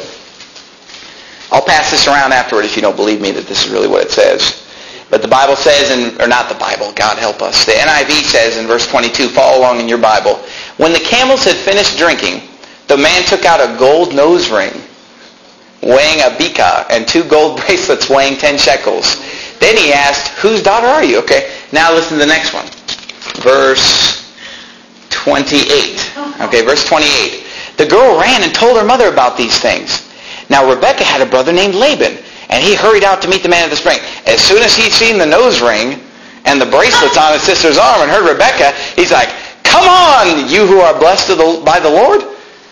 I'll pass this around afterward if you don't believe me that this is really what it says. But the Bible says, in, or not the Bible, God help us. The N I V says in verse twenty-two, follow along in your Bible, when the camels had finished drinking, the man took out a gold nose ring weighing a beka, and two gold bracelets weighing ten shekels. Then he asked, whose daughter are you? Okay, now listen to the next one. Verse twenty-eight. Okay, verse twenty-eight. The girl ran and told her mother about these things. Now Rebekah had a brother named Laban, and he hurried out to meet the man at the spring. As soon as he'd seen the nose ring and the bracelets on his sister's arm and heard Rebekah, he's like, come on, you who are blessed of the, by the Lord.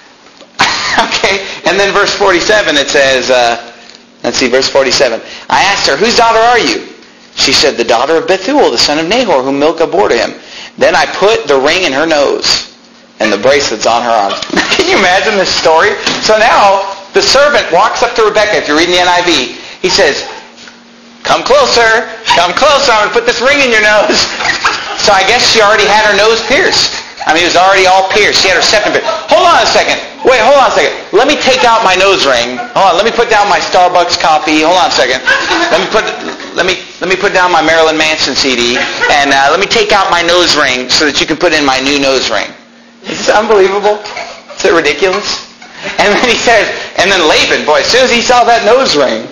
Okay, and then verse forty-seven, it says, uh, let's see, verse forty-seven. I asked her, whose daughter are you? She said, the daughter of Bethuel, the son of Nahor, whom Milcah bore to him. Then I put the ring in her nose and the bracelets on her arms. Can you imagine this story? So now the servant walks up to Rebekah. If you're reading the N I V, he says, come closer, come closer, I'm going to put this ring in your nose. So I guess she already had her nose pierced. I mean, it was already all pierced. She had her septum pierced. Hold on a second. Wait, hold on a second. Let me take out my nose ring. Hold on. Let me put down my Starbucks coffee. Hold on a second. Let me put let me let me put down my Marilyn Manson C D, and uh, let me take out my nose ring so that you can put in my new nose ring. Is this unbelievable? Is it ridiculous? And then he says, and then Laban, boy, as soon as he saw that nose ring,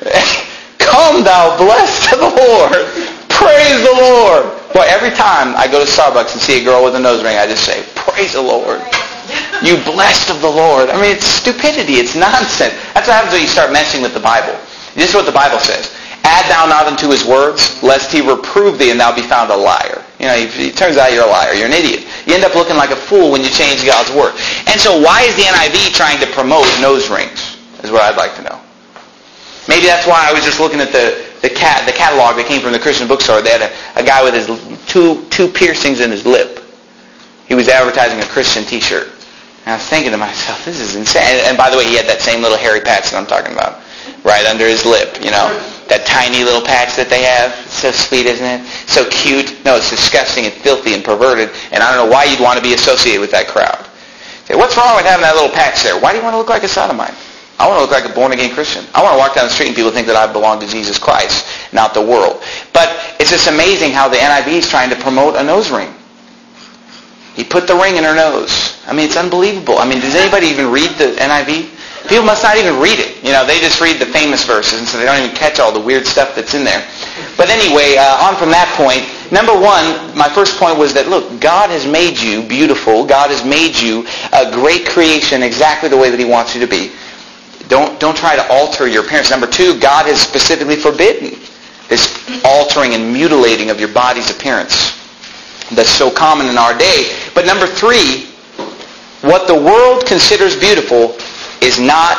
come thou blessed of the Lord. Praise the Lord. Boy, every time I go to Starbucks and see a girl with a nose ring, I just say, praise the Lord. You blessed of the Lord. I mean, it's stupidity. It's nonsense. That's what happens when you start messing with the Bible. This is what the Bible says. Add thou not unto his words, lest he reprove thee and thou be found a liar. You know, it turns out you're a liar. You're an idiot. You end up looking like a fool when you change God's word. And so why is the N I V trying to promote nose rings, is what I'd like to know. Maybe that's why I was just looking at the the, cat, the catalog that came from the Christian bookstore. They had a, a guy with his two two piercings in his lip. He was advertising a Christian T-shirt. And I was thinking to myself, this is insane. And by the way, he had that same little hairy patch that I'm talking about, right under his lip, you know. That tiny little patch that they have. It's so sweet, isn't it? So cute. No, it's disgusting and filthy and perverted. And I don't know why you'd want to be associated with that crowd. Say, what's wrong with having that little patch there? Why do you want to look like a sodomite? I want to look like a born-again Christian. I want to walk down the street and people think that I belong to Jesus Christ, not the world. But it's just amazing how the N I V is trying to promote a nose ring. He put the ring in her nose. I mean, it's unbelievable. I mean, does anybody even read the N I V? People must not even read it. You know, they just read the famous verses, and so they don't even catch all the weird stuff that's in there. But anyway, uh, on from that point, number one, my first point was that, look, God has made you beautiful. God has made you a great creation exactly the way that he wants you to be. Don't, don't try to alter your appearance. Number two, God has specifically forbidden this altering and mutilating of your body's appearance. That's so common in our day. But number three, what the world considers beautiful is not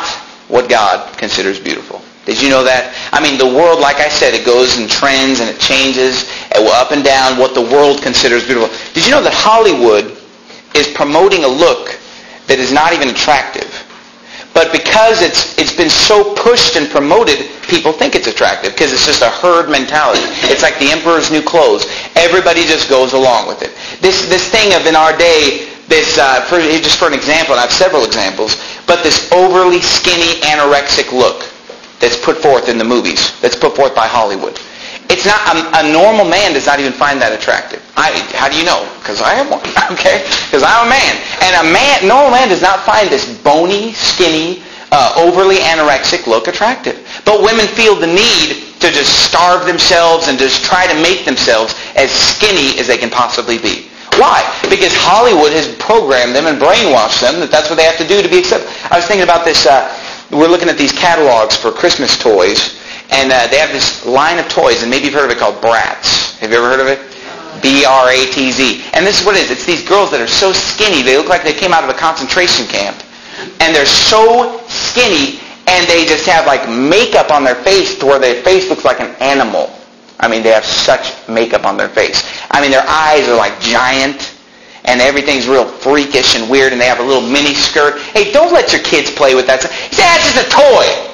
what God considers beautiful. Did you know that? I mean, the world, like I said, it goes in trends and it changes up and down what the world considers beautiful. Did you know that Hollywood is promoting a look that is not even attractive? But because it's it's been so pushed and promoted, people think it's attractive because it's just a herd mentality. It's like the emperor's new clothes. Everybody just goes along with it. This this thing of in our day, this uh, for, just for an example, and I have several examples, but this overly skinny anorexic look that's put forth in the movies, that's put forth by Hollywood. It's not a, a normal man does not even find that attractive. I, how do you know? Because I am one, okay? Because I'm a man, and a man, normal man does not find this bony, skinny, uh, overly anorexic look attractive. But women feel the need to just starve themselves and just try to make themselves as skinny as they can possibly be. Why? Because Hollywood has programmed them and brainwashed them that that's what they have to do to be accepted. I was thinking about this. Uh, we're looking at these catalogs for Christmas toys. And uh, they have this line of toys, and maybe you've heard of it, called Bratz. Have you ever heard of it? B R A T Z. And this is what it is. It's these girls that are so skinny, they look like they came out of a concentration camp. And they're so skinny, and they just have like makeup on their face to where their face looks like an animal. I mean, they have such makeup on their face. I mean, their eyes are like giant, and everything's real freakish and weird, and they have a little mini skirt. Hey, don't let your kids play with that. You say, that's just a toy.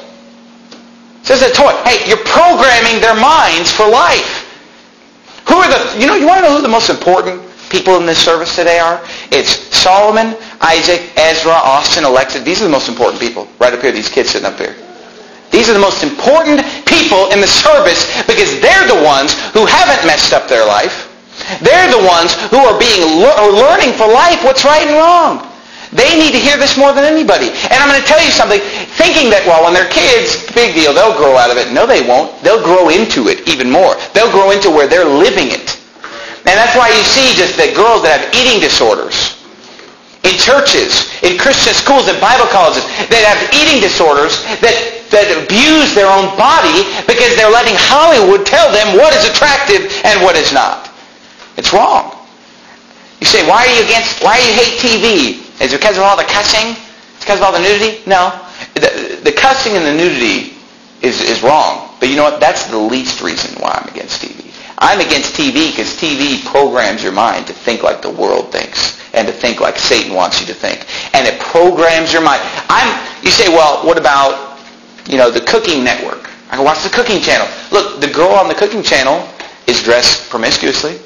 It's just a toy. Hey, you're programming their minds for life. Who are the, you know, you want to know who the most important people in this service today are? It's Solomon, Isaac, Ezra, Austin, Alexa. These are the most important people. Right up here, these kids sitting up here. These are the most important people in the service because they're the ones who haven't messed up their life. They're the ones who are being or learning for life what's right and wrong. They need to hear this more than anybody. And I'm going to tell you something, thinking that, well, when they're kids, big deal, they'll grow out of it. No, they won't. They'll grow into it even more. They'll grow into where they're living it. And that's why you see just the girls that have eating disorders in churches, in Christian schools, in Bible colleges, that have eating disorders that, that abuse their own body because they're letting Hollywood tell them what is attractive and what is not. It's wrong. You say, why are you against, why do you hate T V? Is it because of all the cussing? It's because of all the nudity? No. The, the cussing and the nudity is, is wrong. But you know what? That's the least reason why I'm against T V. I'm against T V because T V programs your mind to think like the world thinks and to think like Satan wants you to think. And it programs your mind. I'm. You say, well, what about, you know, the cooking network? I can watch the cooking channel. Look, the girl on the cooking channel is dressed promiscuously.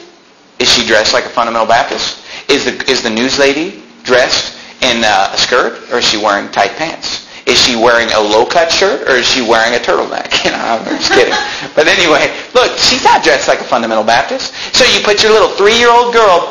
Is she dressed like a fundamental Baptist? Is the is the news lady dressed in uh, a skirt, or is she wearing tight pants? Is she wearing a low-cut shirt, or is she wearing a turtleneck? You know, I'm just kidding. But anyway, look, she's not dressed like a fundamental Baptist. So you put your little three-year-old girl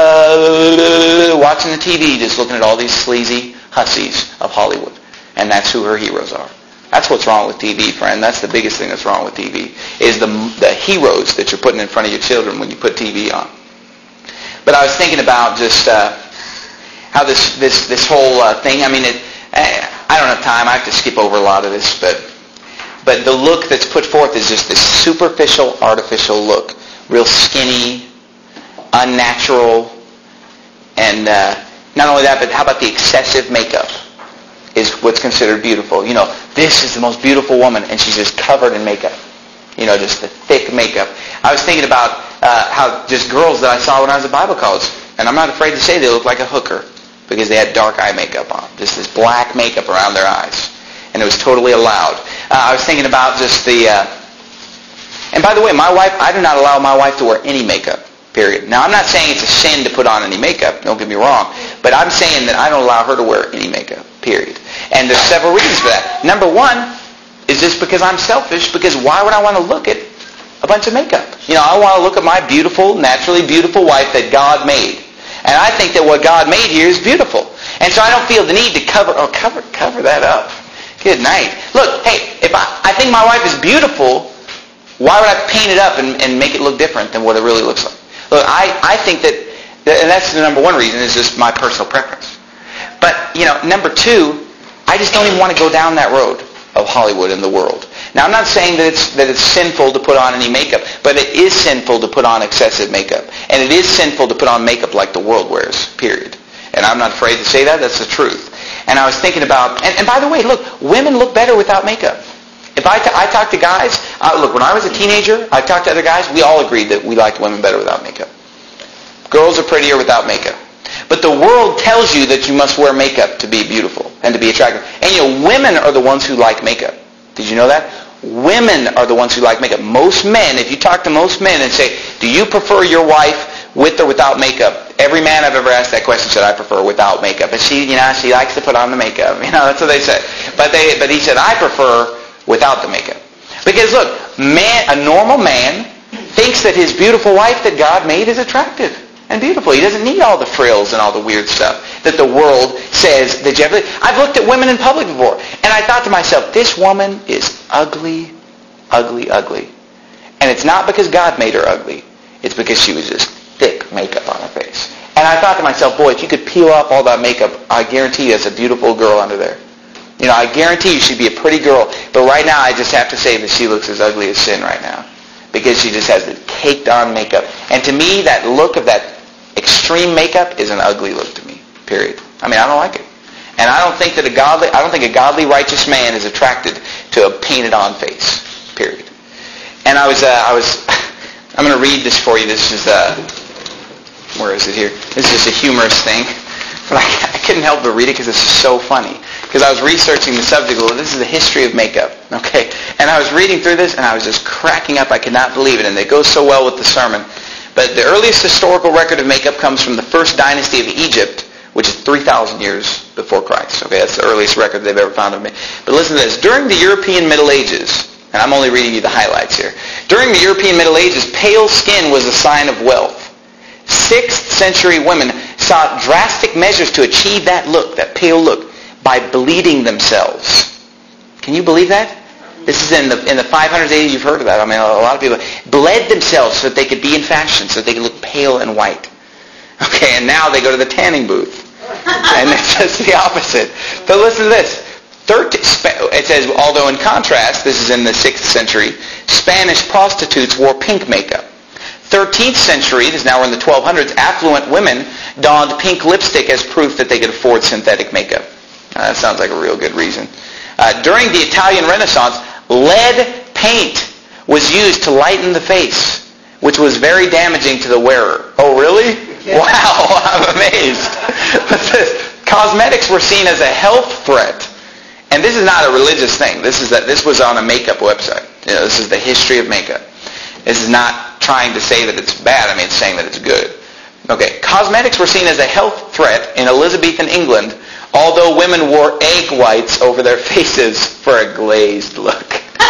uh, watching the T V, just looking at all these sleazy hussies of Hollywood, and that's who her heroes are. That's what's wrong with T V, friend. That's the biggest thing that's wrong with T V, is the the heroes that you're putting in front of your children when you put T V on. But I was thinking about just uh, how this this this whole uh, thing. I mean, it, I don't have time. I have to skip over a lot of this, but but the look that's put forth is just this superficial, artificial look, real skinny, unnatural, and uh, not only that, but how about the excessive makeup is what's considered beautiful. You know, this is the most beautiful woman, and she's just covered in makeup. You know, just the thick makeup. I was thinking about uh, how just girls that I saw when I was at Bible college, and I'm not afraid to say they look like a hooker because they had dark eye makeup on, just this black makeup around their eyes, and it was totally allowed. Uh, I was thinking about just the, uh, and by the way, my wife, I do not allow my wife to wear any makeup, period. Now, I'm not saying it's a sin to put on any makeup, don't get me wrong, but I'm saying that I don't allow her to wear any makeup, period. And there's several reasons for that. Number one is just because I'm selfish, because why would I want to look at a bunch of makeup? You know, I want to look at my beautiful, naturally beautiful wife that God made. And I think that what God made here is beautiful. And so I don't feel the need to cover, oh, cover, cover that up. Good night. Look, hey, if I, I think my wife is beautiful, why would I paint it up and, and make it look different than what it really looks like? Look, I, I think that, and that's the number one reason, is just my personal preference. But, you know, number two, I just don't even want to go down that road of Hollywood and the world. Now, I'm not saying that it's that it's sinful to put on any makeup, but it is sinful to put on excessive makeup. And it is sinful to put on makeup like the world wears, period. And I'm not afraid to say that. That's the truth. And I was thinking about, and, and by the way, look, women look better without makeup. If I, t- I talk to guys, uh, look, when I was a teenager, I talked to other guys, we all agreed that we liked women better without makeup. Girls are prettier without makeup. But the world tells you that you must wear makeup to be beautiful and to be attractive. And you know, women are the ones who like makeup. Did you know that? Women are the ones who like makeup. Most men, if you talk to most men and say, do you prefer your wife with or without makeup? Every man I've ever asked that question said, I prefer without makeup. And she, you know, she likes to put on the makeup. You know, that's what they say. But they, but he said, I prefer without the makeup. Because look, man, a normal man thinks that his beautiful wife that God made is attractive and beautiful. He doesn't need all the frills and all the weird stuff that the world says that you have to. I've looked at women in public before, and I thought to myself, this woman is ugly, ugly, ugly. And it's not because God made her ugly. It's because she was just thick makeup on her face. And I thought to myself, boy, if you could peel off all that makeup, I guarantee you there's a beautiful girl under there. You know, I guarantee you she'd be a pretty girl. But right now, I just have to say that she looks as ugly as sin right now. Because she just has the caked on makeup. And to me, that look of that extreme makeup is an ugly look to me. Period. I mean, I don't like it. And I don't think that a godly, I don't think a godly, righteous man is attracted to a painted on face. Period. And I was, uh, I was, I'm going to read this for you. This is, uh, where is it here? This is just a humorous thing. But I, I couldn't help but read it because it's so funny. Because I was researching the subject. Well, this is the history of makeup. Okay? And I was reading through this, and I was just cracking up. I could not believe it. And it goes so well with the sermon. But the earliest historical record of makeup comes from the first dynasty of Egypt, which is three thousand years before Christ. Okay? That's the earliest record they've ever found of makeup. But listen to this. During the European Middle Ages, and I'm only reading you the highlights here. During the European Middle Ages, pale skin was a sign of wealth. sixth century women sought drastic measures to achieve that look, that pale look, by bleeding themselves. Can you believe that? This is in the in the five hundreds, eighties, you've heard of that. I mean, a lot of people bled themselves so that they could be in fashion, so that they could look pale and white. Okay, and now they go to the tanning booth. And it's just the opposite. But listen to this. It says, although in contrast, this is in the sixth century, Spanish prostitutes wore pink makeup. thirteenth century, this is now we're in the twelve hundreds, affluent women donned pink lipstick as proof that they could afford synthetic makeup. Uh, that sounds like a real good reason. Uh, during the Italian Renaissance, lead paint was used to lighten the face, which was very damaging to the wearer. Oh, really? Yeah. Wow, I'm amazed. Cosmetics were seen as a health threat. And this is not a religious thing. This is that this was on a makeup website. You know, this is the history of makeup. This is not trying to say that it's bad. I mean, it's saying that it's good. Okay, cosmetics were seen as a health threat in Elizabethan England, although women wore egg whites over their faces for a glazed look.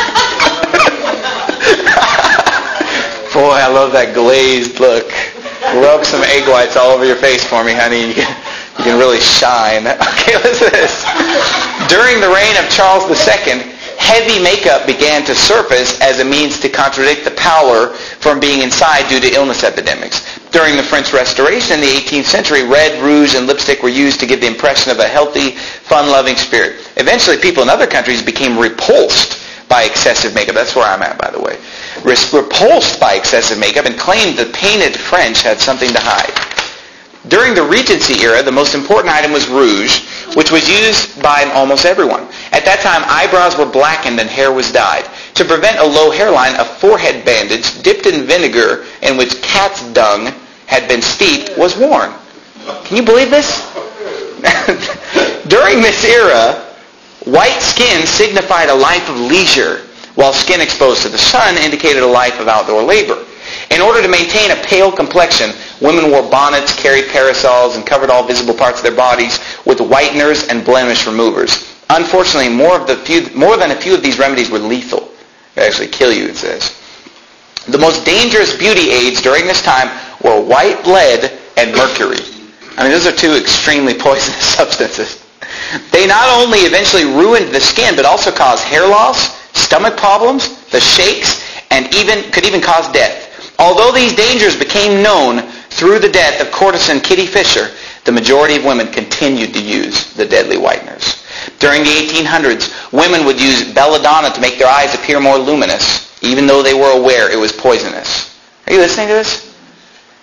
Boy, I love that glazed look. Rub some egg whites all over your face for me, honey. You can, you can really shine. Okay, listen to this. During the reign of Charles the Second, heavy makeup began to surface as a means to contradict the pallor from being inside due to illness epidemics. During the French Restoration in the eighteenth century, red, rouge, and lipstick were used to give the impression of a healthy, fun-loving spirit. Eventually, people in other countries became repulsed by excessive makeup. That's where I'm at, by the way. Repulsed by excessive makeup and claimed the painted French had something to hide. During the Regency era, the most important item was rouge, which was used by almost everyone. At that time, eyebrows were blackened and hair was dyed. To prevent a low hairline, a forehead bandage dipped in vinegar in which cat's dung had been steeped was worn. Can you believe this? During this era, white skin signified a life of leisure, while skin exposed to the sun indicated a life of outdoor labor. In order to maintain a pale complexion, women wore bonnets, carried parasols, and covered all visible parts of their bodies with whiteners and blemish removers. Unfortunately, more, of the few, more than a few of these remedies were lethal. They actually kill you, it says. The most dangerous beauty aids during this time were white lead and mercury. I mean, those are two extremely poisonous substances. They not only eventually ruined the skin, but also caused hair loss, stomach problems, the shakes, and even could even cause death. Although these dangers became known through the death of courtesan Kitty Fisher, the majority of women continued to use the deadly whiteners. During the eighteen hundreds, women would use belladonna to make their eyes appear more luminous, even though they were aware it was poisonous. Are you listening to this?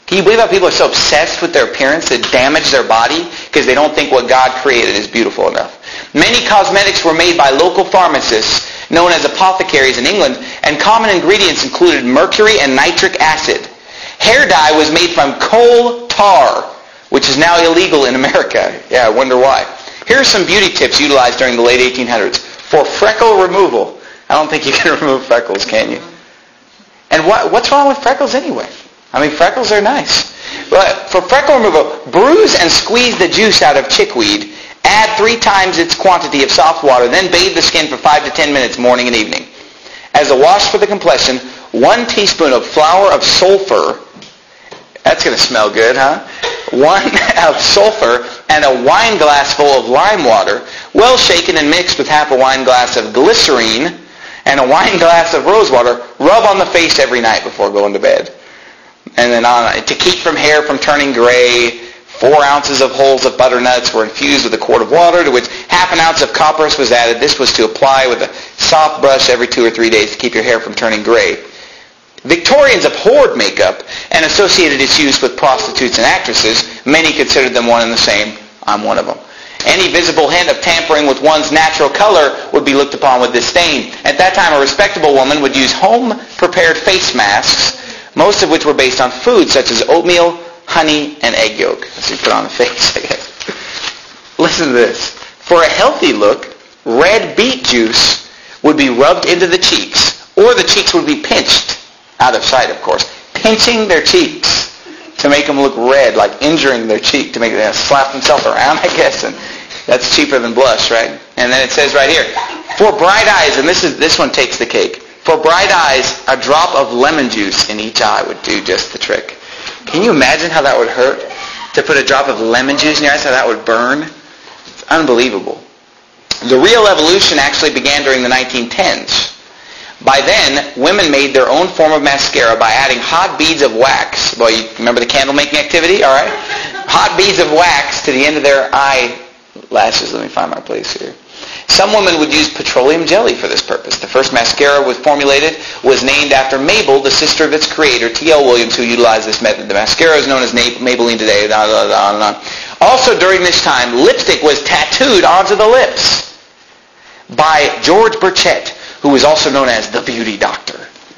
Can you believe how people are so obsessed with their appearance that damage their body because they don't think what God created is beautiful enough? Many cosmetics were made by local pharmacists known as apothecaries in England, and common ingredients included mercury and nitric acid. Hair dye was made from coal tar, which is now illegal in America. Yeah, I wonder why. Here are some beauty tips utilized during the late eighteen hundreds. For freckle removal. I don't think you can remove freckles, can you? And what, what's wrong with freckles anyway? I mean, freckles are nice. But for freckle removal, bruise and squeeze the juice out of chickweed. Add three times its quantity of soft water. Then bathe the skin for five to ten minutes morning and evening. As a wash for the complexion, one teaspoon of flour of sulfur. That's going to smell good, huh? One of sulfur and a wine glass full of lime water, well shaken and mixed with half a wine glass of glycerine and a wine glass of rose water. Rub on the face every night before going to bed. And then on, to keep from hair from turning gray, four ounces of hulls of butternuts were infused with a quart of water, to which half an ounce of copperas was added. This was to apply with a soft brush every two or three days to keep your hair from turning gray. Victorians abhorred makeup and associated its use with prostitutes and actresses. Many considered them one and the same. I'm one of them. Any visible hint of tampering with one's natural color would be looked upon with disdain. At that time, a respectable woman would use home-prepared face masks, most of which were based on food such as oatmeal, honey, and egg yolk. As you put on the face, I guess. Listen to this. For a healthy look, red beet juice would be rubbed into the cheeks, or the cheeks would be pinched. Out of sight, of course. Pinching their cheeks to make them look red, like injuring their cheek to make them slap themselves around, I guess. And that's cheaper than blush, right? And then it says right here, for bright eyes, and this is this one takes the cake. For bright eyes, a drop of lemon juice in each eye would do just the trick. Can you imagine how that would hurt? To put a drop of lemon juice in your eyes, how that would burn? It's unbelievable. The real evolution actually began during the nineteen tens. By then, women made their own form of mascara by adding hot beads of wax. Boy, you remember the candle making activity? All right. Hot beads of wax to the end of their eyelashes. Let me find my place here. Some women would use petroleum jelly for this purpose. The first mascara was formulated was named after Mabel, the sister of its creator, T L Williams, who utilized this method. The mascara is known as Maybelline today. On and on. Also, during this time, lipstick was tattooed onto the lips by George Burchett, who was also known as the beauty doctor.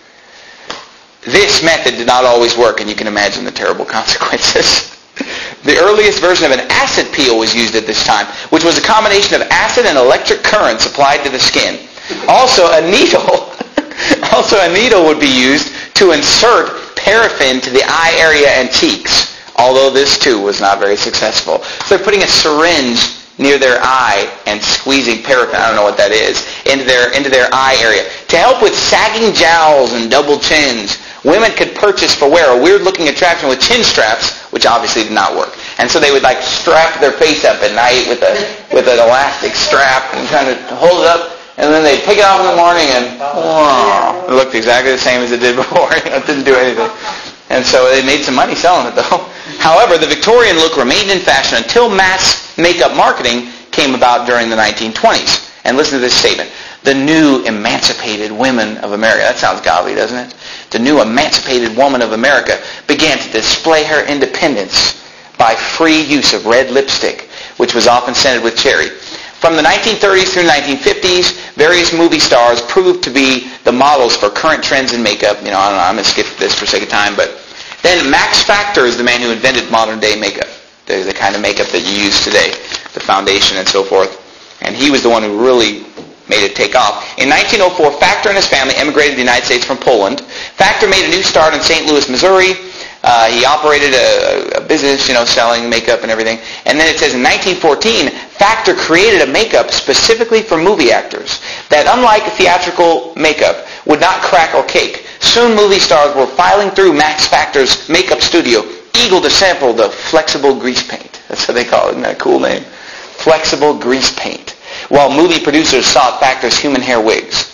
This method did not always work, and you can imagine the terrible consequences. The earliest version of an acid peel was used at this time, which was a combination of acid and electric currents applied to the skin. Also, a needle, also a needle would be used to insert paraffin to the eye area and cheeks, although this too was not very successful. So they're putting a syringe near their eye and squeezing paraffin, I don't know what that is, into their into their eye area. To help with sagging jowls and double chins, women could purchase for wear a weird-looking attraction with chin straps, which obviously did not work. And so they would like strap their face up at night with a with an elastic strap and kind of hold it up, and then they'd pick it off in the morning and oh, it looked exactly the same as it did before. It didn't do anything. And so they made some money selling it, though. However, the Victorian look remained in fashion until mass makeup marketing came about during the nineteen twenties. And listen to this statement. The new emancipated women of America. That sounds godly, doesn't it? The new emancipated woman of America began to display her independence by free use of red lipstick, which was often scented with cherry. From the nineteen thirties through the nineteen fifties, various movie stars proved to be the models for current trends in makeup. You know, I don't know, I'm going to skip this for sake of time, but then Max Factor is the man who invented modern day makeup, the, the kind of makeup that you use today, the foundation and so forth. And he was the one who really made it take off. In nineteen oh four, Factor and his family emigrated to the United States from Poland. Factor made a new start in Saint Louis, Missouri. Uh, he operated a, a business, you know, selling makeup and everything. And then it says in nineteen fourteen, Factor created a makeup specifically for movie actors that, unlike theatrical makeup, would not crack or cake. Soon movie stars were filing through Max Factor's makeup studio, eager to sample the flexible grease paint. That's what they call it. Isn't that a cool name? Flexible grease paint. While movie producers sought Factor's human hair wigs.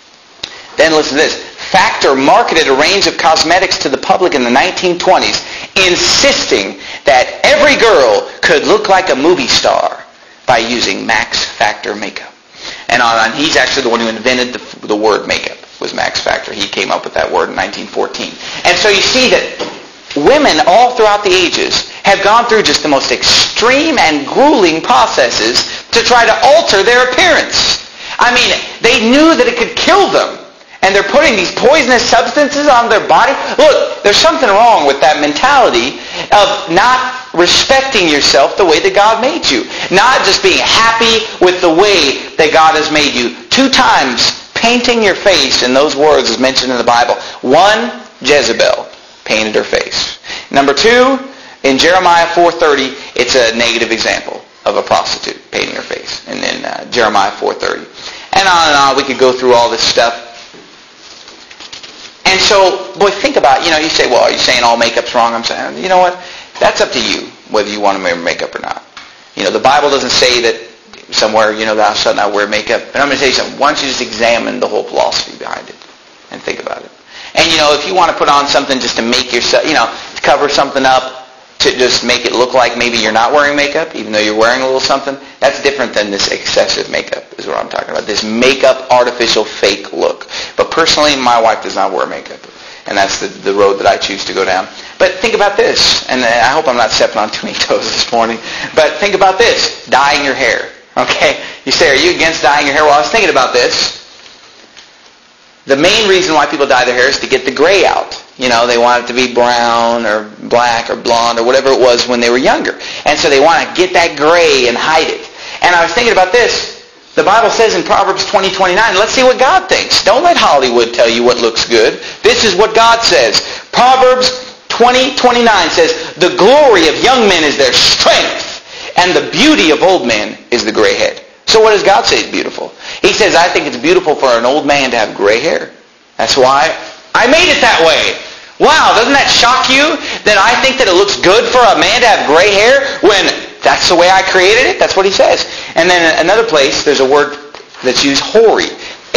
Then listen to this. Factor marketed a range of cosmetics to the public in the nineteen twenties, insisting that every girl could look like a movie star by using Max Factor makeup. And on, and he's actually the one who invented the, the word makeup, was Max Factor. He came up with that word in nineteen fourteen. And so you see that women all throughout the ages have gone through just the most extreme and grueling processes to try to alter their appearance. I mean, they knew that it could kill them. And they're putting these poisonous substances on their body. Look, there's something wrong with that mentality of not respecting yourself the way that God made you. Not just being happy with the way that God has made you. Two times, painting your face in those words is mentioned in the Bible. One, Jezebel painted her face. Number two, in Jeremiah four thirty, it's a negative example of a prostitute painting her face. And then uh, Jeremiah four thirty. And on and on, we could go through all this stuff. And so, boy, think about, you know, you say, well, are you saying all makeup's wrong? I'm saying, you know what? That's up to you, whether you want to wear makeup or not. You know, the Bible doesn't say that somewhere, you know, thou shalt not wear makeup. And I'm going to tell you something. Why don't you just examine the whole philosophy behind it and think about it? And, you know, if you want to put on something just to make yourself, you know, to cover something up, to just make it look like maybe you're not wearing makeup, even though you're wearing a little something, that's different than this excessive makeup, is what I'm talking about. This makeup, artificial, fake look. But personally, my wife does not wear makeup. And that's the, the road that I choose to go down. But think about this. And I hope I'm not stepping on too many toes this morning. But think about this. Dyeing your hair. Okay? You say, are you against dyeing your hair? Well, I was thinking about this. The main reason why people dye their hair is to get the gray out. You know, they want it to be brown or black or blonde or whatever it was when they were younger. And so they want to get that gray and hide it. And I was thinking about this. The Bible says in Proverbs twenty twenty-nine, let's see what God thinks. Don't let Hollywood tell you what looks good. This is what God says. Proverbs twenty twenty-nine says, the glory of young men is their strength, and the beauty of old men is the gray head. So what does God say is beautiful? He says, I think it's beautiful for an old man to have gray hair. That's why I made it that way. Wow, doesn't that shock you? That I think that it looks good for a man to have gray hair when that's the way I created it? That's what he says. And then another place, there's a word that's used, hoary.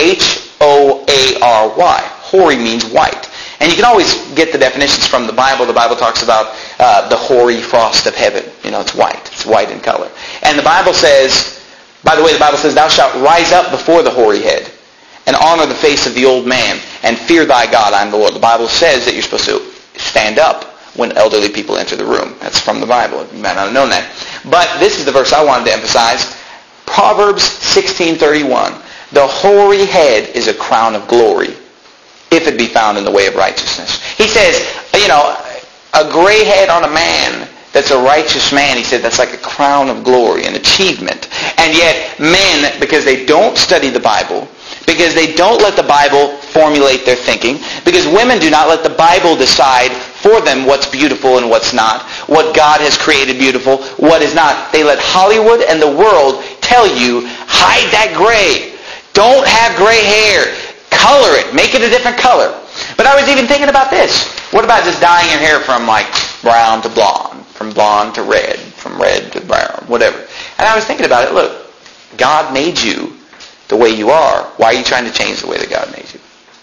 H O A R Y. Hoary means white. And you can always get the definitions from the Bible. The Bible talks about uh, the hoary frost of heaven. You know, it's white. It's white in color. And the Bible says, by the way, the Bible says, thou shalt rise up before the hoary head and honor the face of the old man and fear thy God, I am the Lord. The Bible says that you're supposed to stand up when elderly people enter the room. That's from the Bible. You might not have known that. But this is the verse I wanted to emphasize. Proverbs sixteen thirty-one. The hoary head is a crown of glory, if it be found in the way of righteousness. He says, you know, a gray head on a man that's a righteous man, he said, that's like a crown of glory, an achievement. And yet men, because they don't study the Bible, because they don't let the Bible formulate their thinking, because women do not let the Bible decide for them what's beautiful and what's not, what God has created beautiful, what is not. They let Hollywood and the world tell you, hide that gray. Don't have gray hair. Color it. Make it a different color. But I was even thinking about this. What about just dyeing your hair from like brown to blonde, from blonde to red, from red to brown, whatever. And I was thinking about it. Look, God made you the way you are. Why are you trying to change the way that God made you?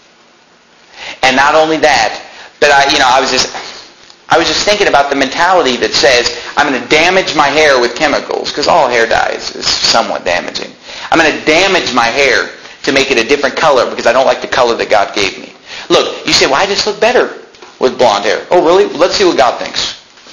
And not only that, but I, you know, I was just, I was just thinking about the mentality that says, I'm going to damage my hair with chemicals, because all hair dye is, is somewhat damaging. I'm going to damage my hair to make it a different color because I don't like the color that God gave me. Look, you say, well, I just look better with blonde hair. Oh, really? Let's see what God thinks.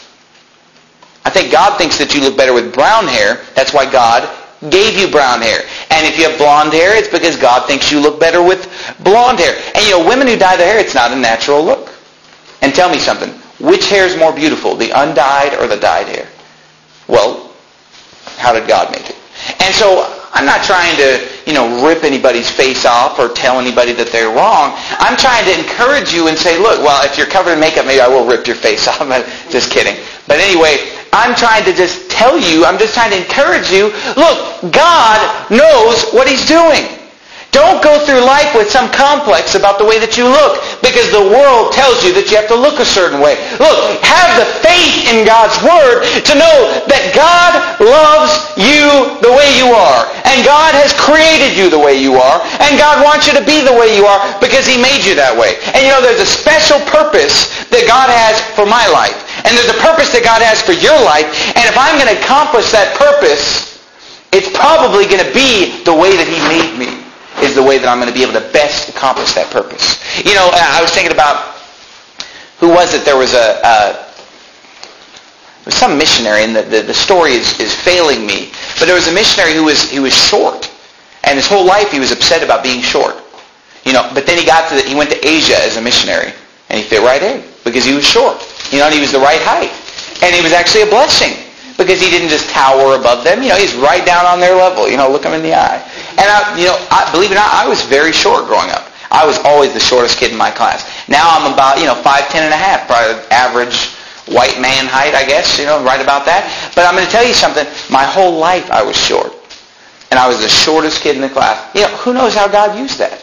I think God thinks that you look better with brown hair. That's why God gave you brown hair. And if you have blonde hair, it's because God thinks you look better with blonde hair. And you know, women who dye their hair, it's not a natural look. And tell me something. Which hair is more beautiful, the undyed or the dyed hair? Well, how did God make it? And so I'm not trying to, you know, rip anybody's face off or tell anybody that they're wrong. I'm trying to encourage you and say, look, well, if you're covered in makeup, maybe I will rip your face off. Just kidding. But anyway, I'm trying to just tell you, I'm just trying to encourage you, look, God knows what he's doing. Don't go through life with some complex about the way that you look because the world tells you that you have to look a certain way. Look, have the faith in God's Word to know that God loves you the way you are. And God has created you the way you are. And God wants you to be the way you are because he made you that way. And you know, there's a special purpose that God has for my life. And there's a purpose that God has for your life. And if I'm going to accomplish that purpose, it's probably going to be the way that he made me. Is the way that I'm going to be able to best accomplish that purpose. You know, I was thinking about, who was it? There was a, a there was some missionary, and the, the, the story is, is failing me. But there was a missionary who was, he was short. And his whole life he was upset about being short. You know, but then he got to the, he went to Asia as a missionary. And he fit right in because he was short. You know, and he was the right height. And it was actually a blessing because he didn't just tower above them. You know, he's right down on their level. You know, look them in the eye. And, I, you know, I, believe it or not, I was very short growing up. I was always the shortest kid in my class. Now I'm about, you know, five ten and a half, probably average white man height, I guess, you know, right about that. But I'm going to tell you something. My whole life I was short. And I was the shortest kid in the class. You know, who knows how God used that?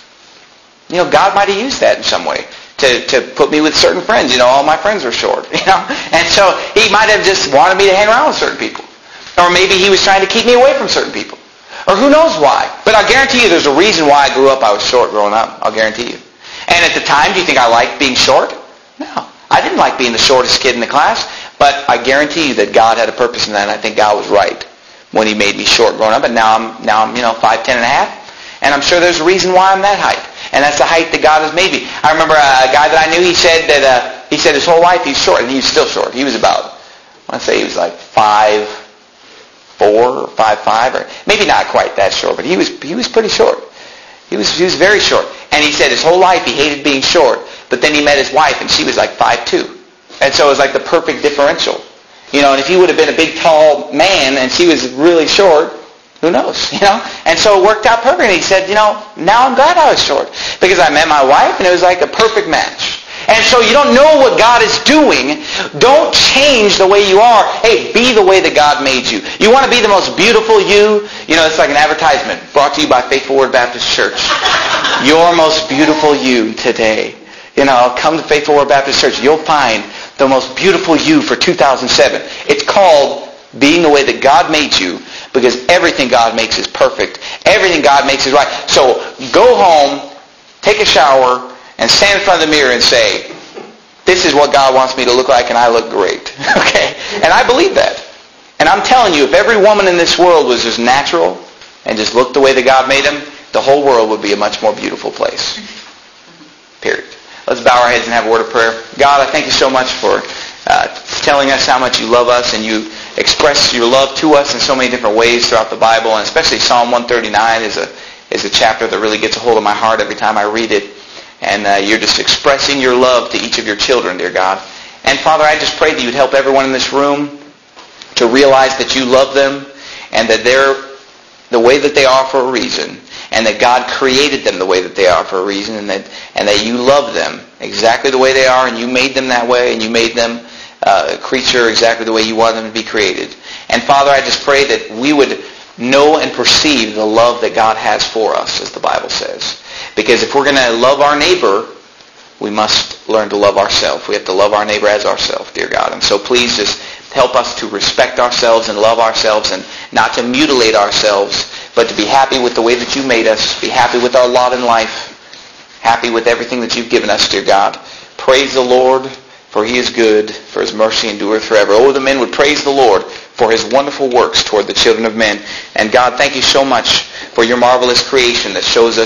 You know, God might have used that in some way to, to put me with certain friends. You know, all my friends were short, you know. And so he might have just wanted me to hang around with certain people. Or maybe he was trying to keep me away from certain people. Or who knows why. But I'll guarantee you there's a reason why I grew up I was short growing up. I'll guarantee you. And at the time, do you think I liked being short? No. I didn't like being the shortest kid in the class. But I guarantee you that God had a purpose in that, and I think God was right when he made me short growing up. And now I'm, now I'm you know, five ten and a half. And I'm sure there's a reason why I'm that height. And that's the height that God has made me. I remember a guy that I knew, he said that uh, he said his whole life he's short, and he was still short. He was about, I want to say he was like five four or five five, or maybe not quite that short, but he was he was pretty short. He was he was very short. And he said his whole life he hated being short, but then he met his wife, and she was like five two. And so it was like the perfect differential. You know, and if he would have been a big, tall man, and she was really short, who knows, you know? And so it worked out perfect. And he said, you know, now I'm glad I was short. Because I met my wife, and it was like a perfect match. And so you don't know what God is doing. Don't change the way you are. Hey, be the way that God made you. You want to be the most beautiful you? You know, it's like an advertisement brought to you by Faithful Word Baptist Church. Your most beautiful you today. You know, come to Faithful Word Baptist Church. You'll find the most beautiful you for two thousand seven. It's called being the way that God made you, because everything God makes is perfect. Everything God makes is right. So go home, take a shower, and stand in front of the mirror and say, this is what God wants me to look like, and I look great. Okay? And I believe that. And I'm telling you, if every woman in this world was just natural and just looked the way that God made them, the whole world would be a much more beautiful place. Period. Let's bow our heads and have a word of prayer. God, I thank you so much for uh, telling us how much you love us, and you express your love to us in so many different ways throughout the Bible, and especially Psalm one thirty-nine is a is a chapter that really gets a hold of my heart every time I read it. And uh, you're just expressing your love to each of your children, dear God. And Father, I just pray that you'd help everyone in this room to realize that you love them, and that they're the way that they are for a reason, and that God created them the way that they are for a reason, and that and that you love them exactly the way they are, and you made them that way, and you made them uh, a creature exactly the way you want them to be created. And Father, I just pray that we would know and perceive the love that God has for us, as the Bible says. Because if we're going to love our neighbor, we must learn to love ourselves. We have to love our neighbor as ourselves, dear God. And so please just help us to respect ourselves and love ourselves, and not to mutilate ourselves, but to be happy with the way that you made us, be happy with our lot in life, happy with everything that you've given us, dear God. Praise the Lord, for he is good, for his mercy endureth forever. Oh, the men would praise the Lord for his wonderful works toward the children of men. And God, thank you so much for your marvelous creation that shows us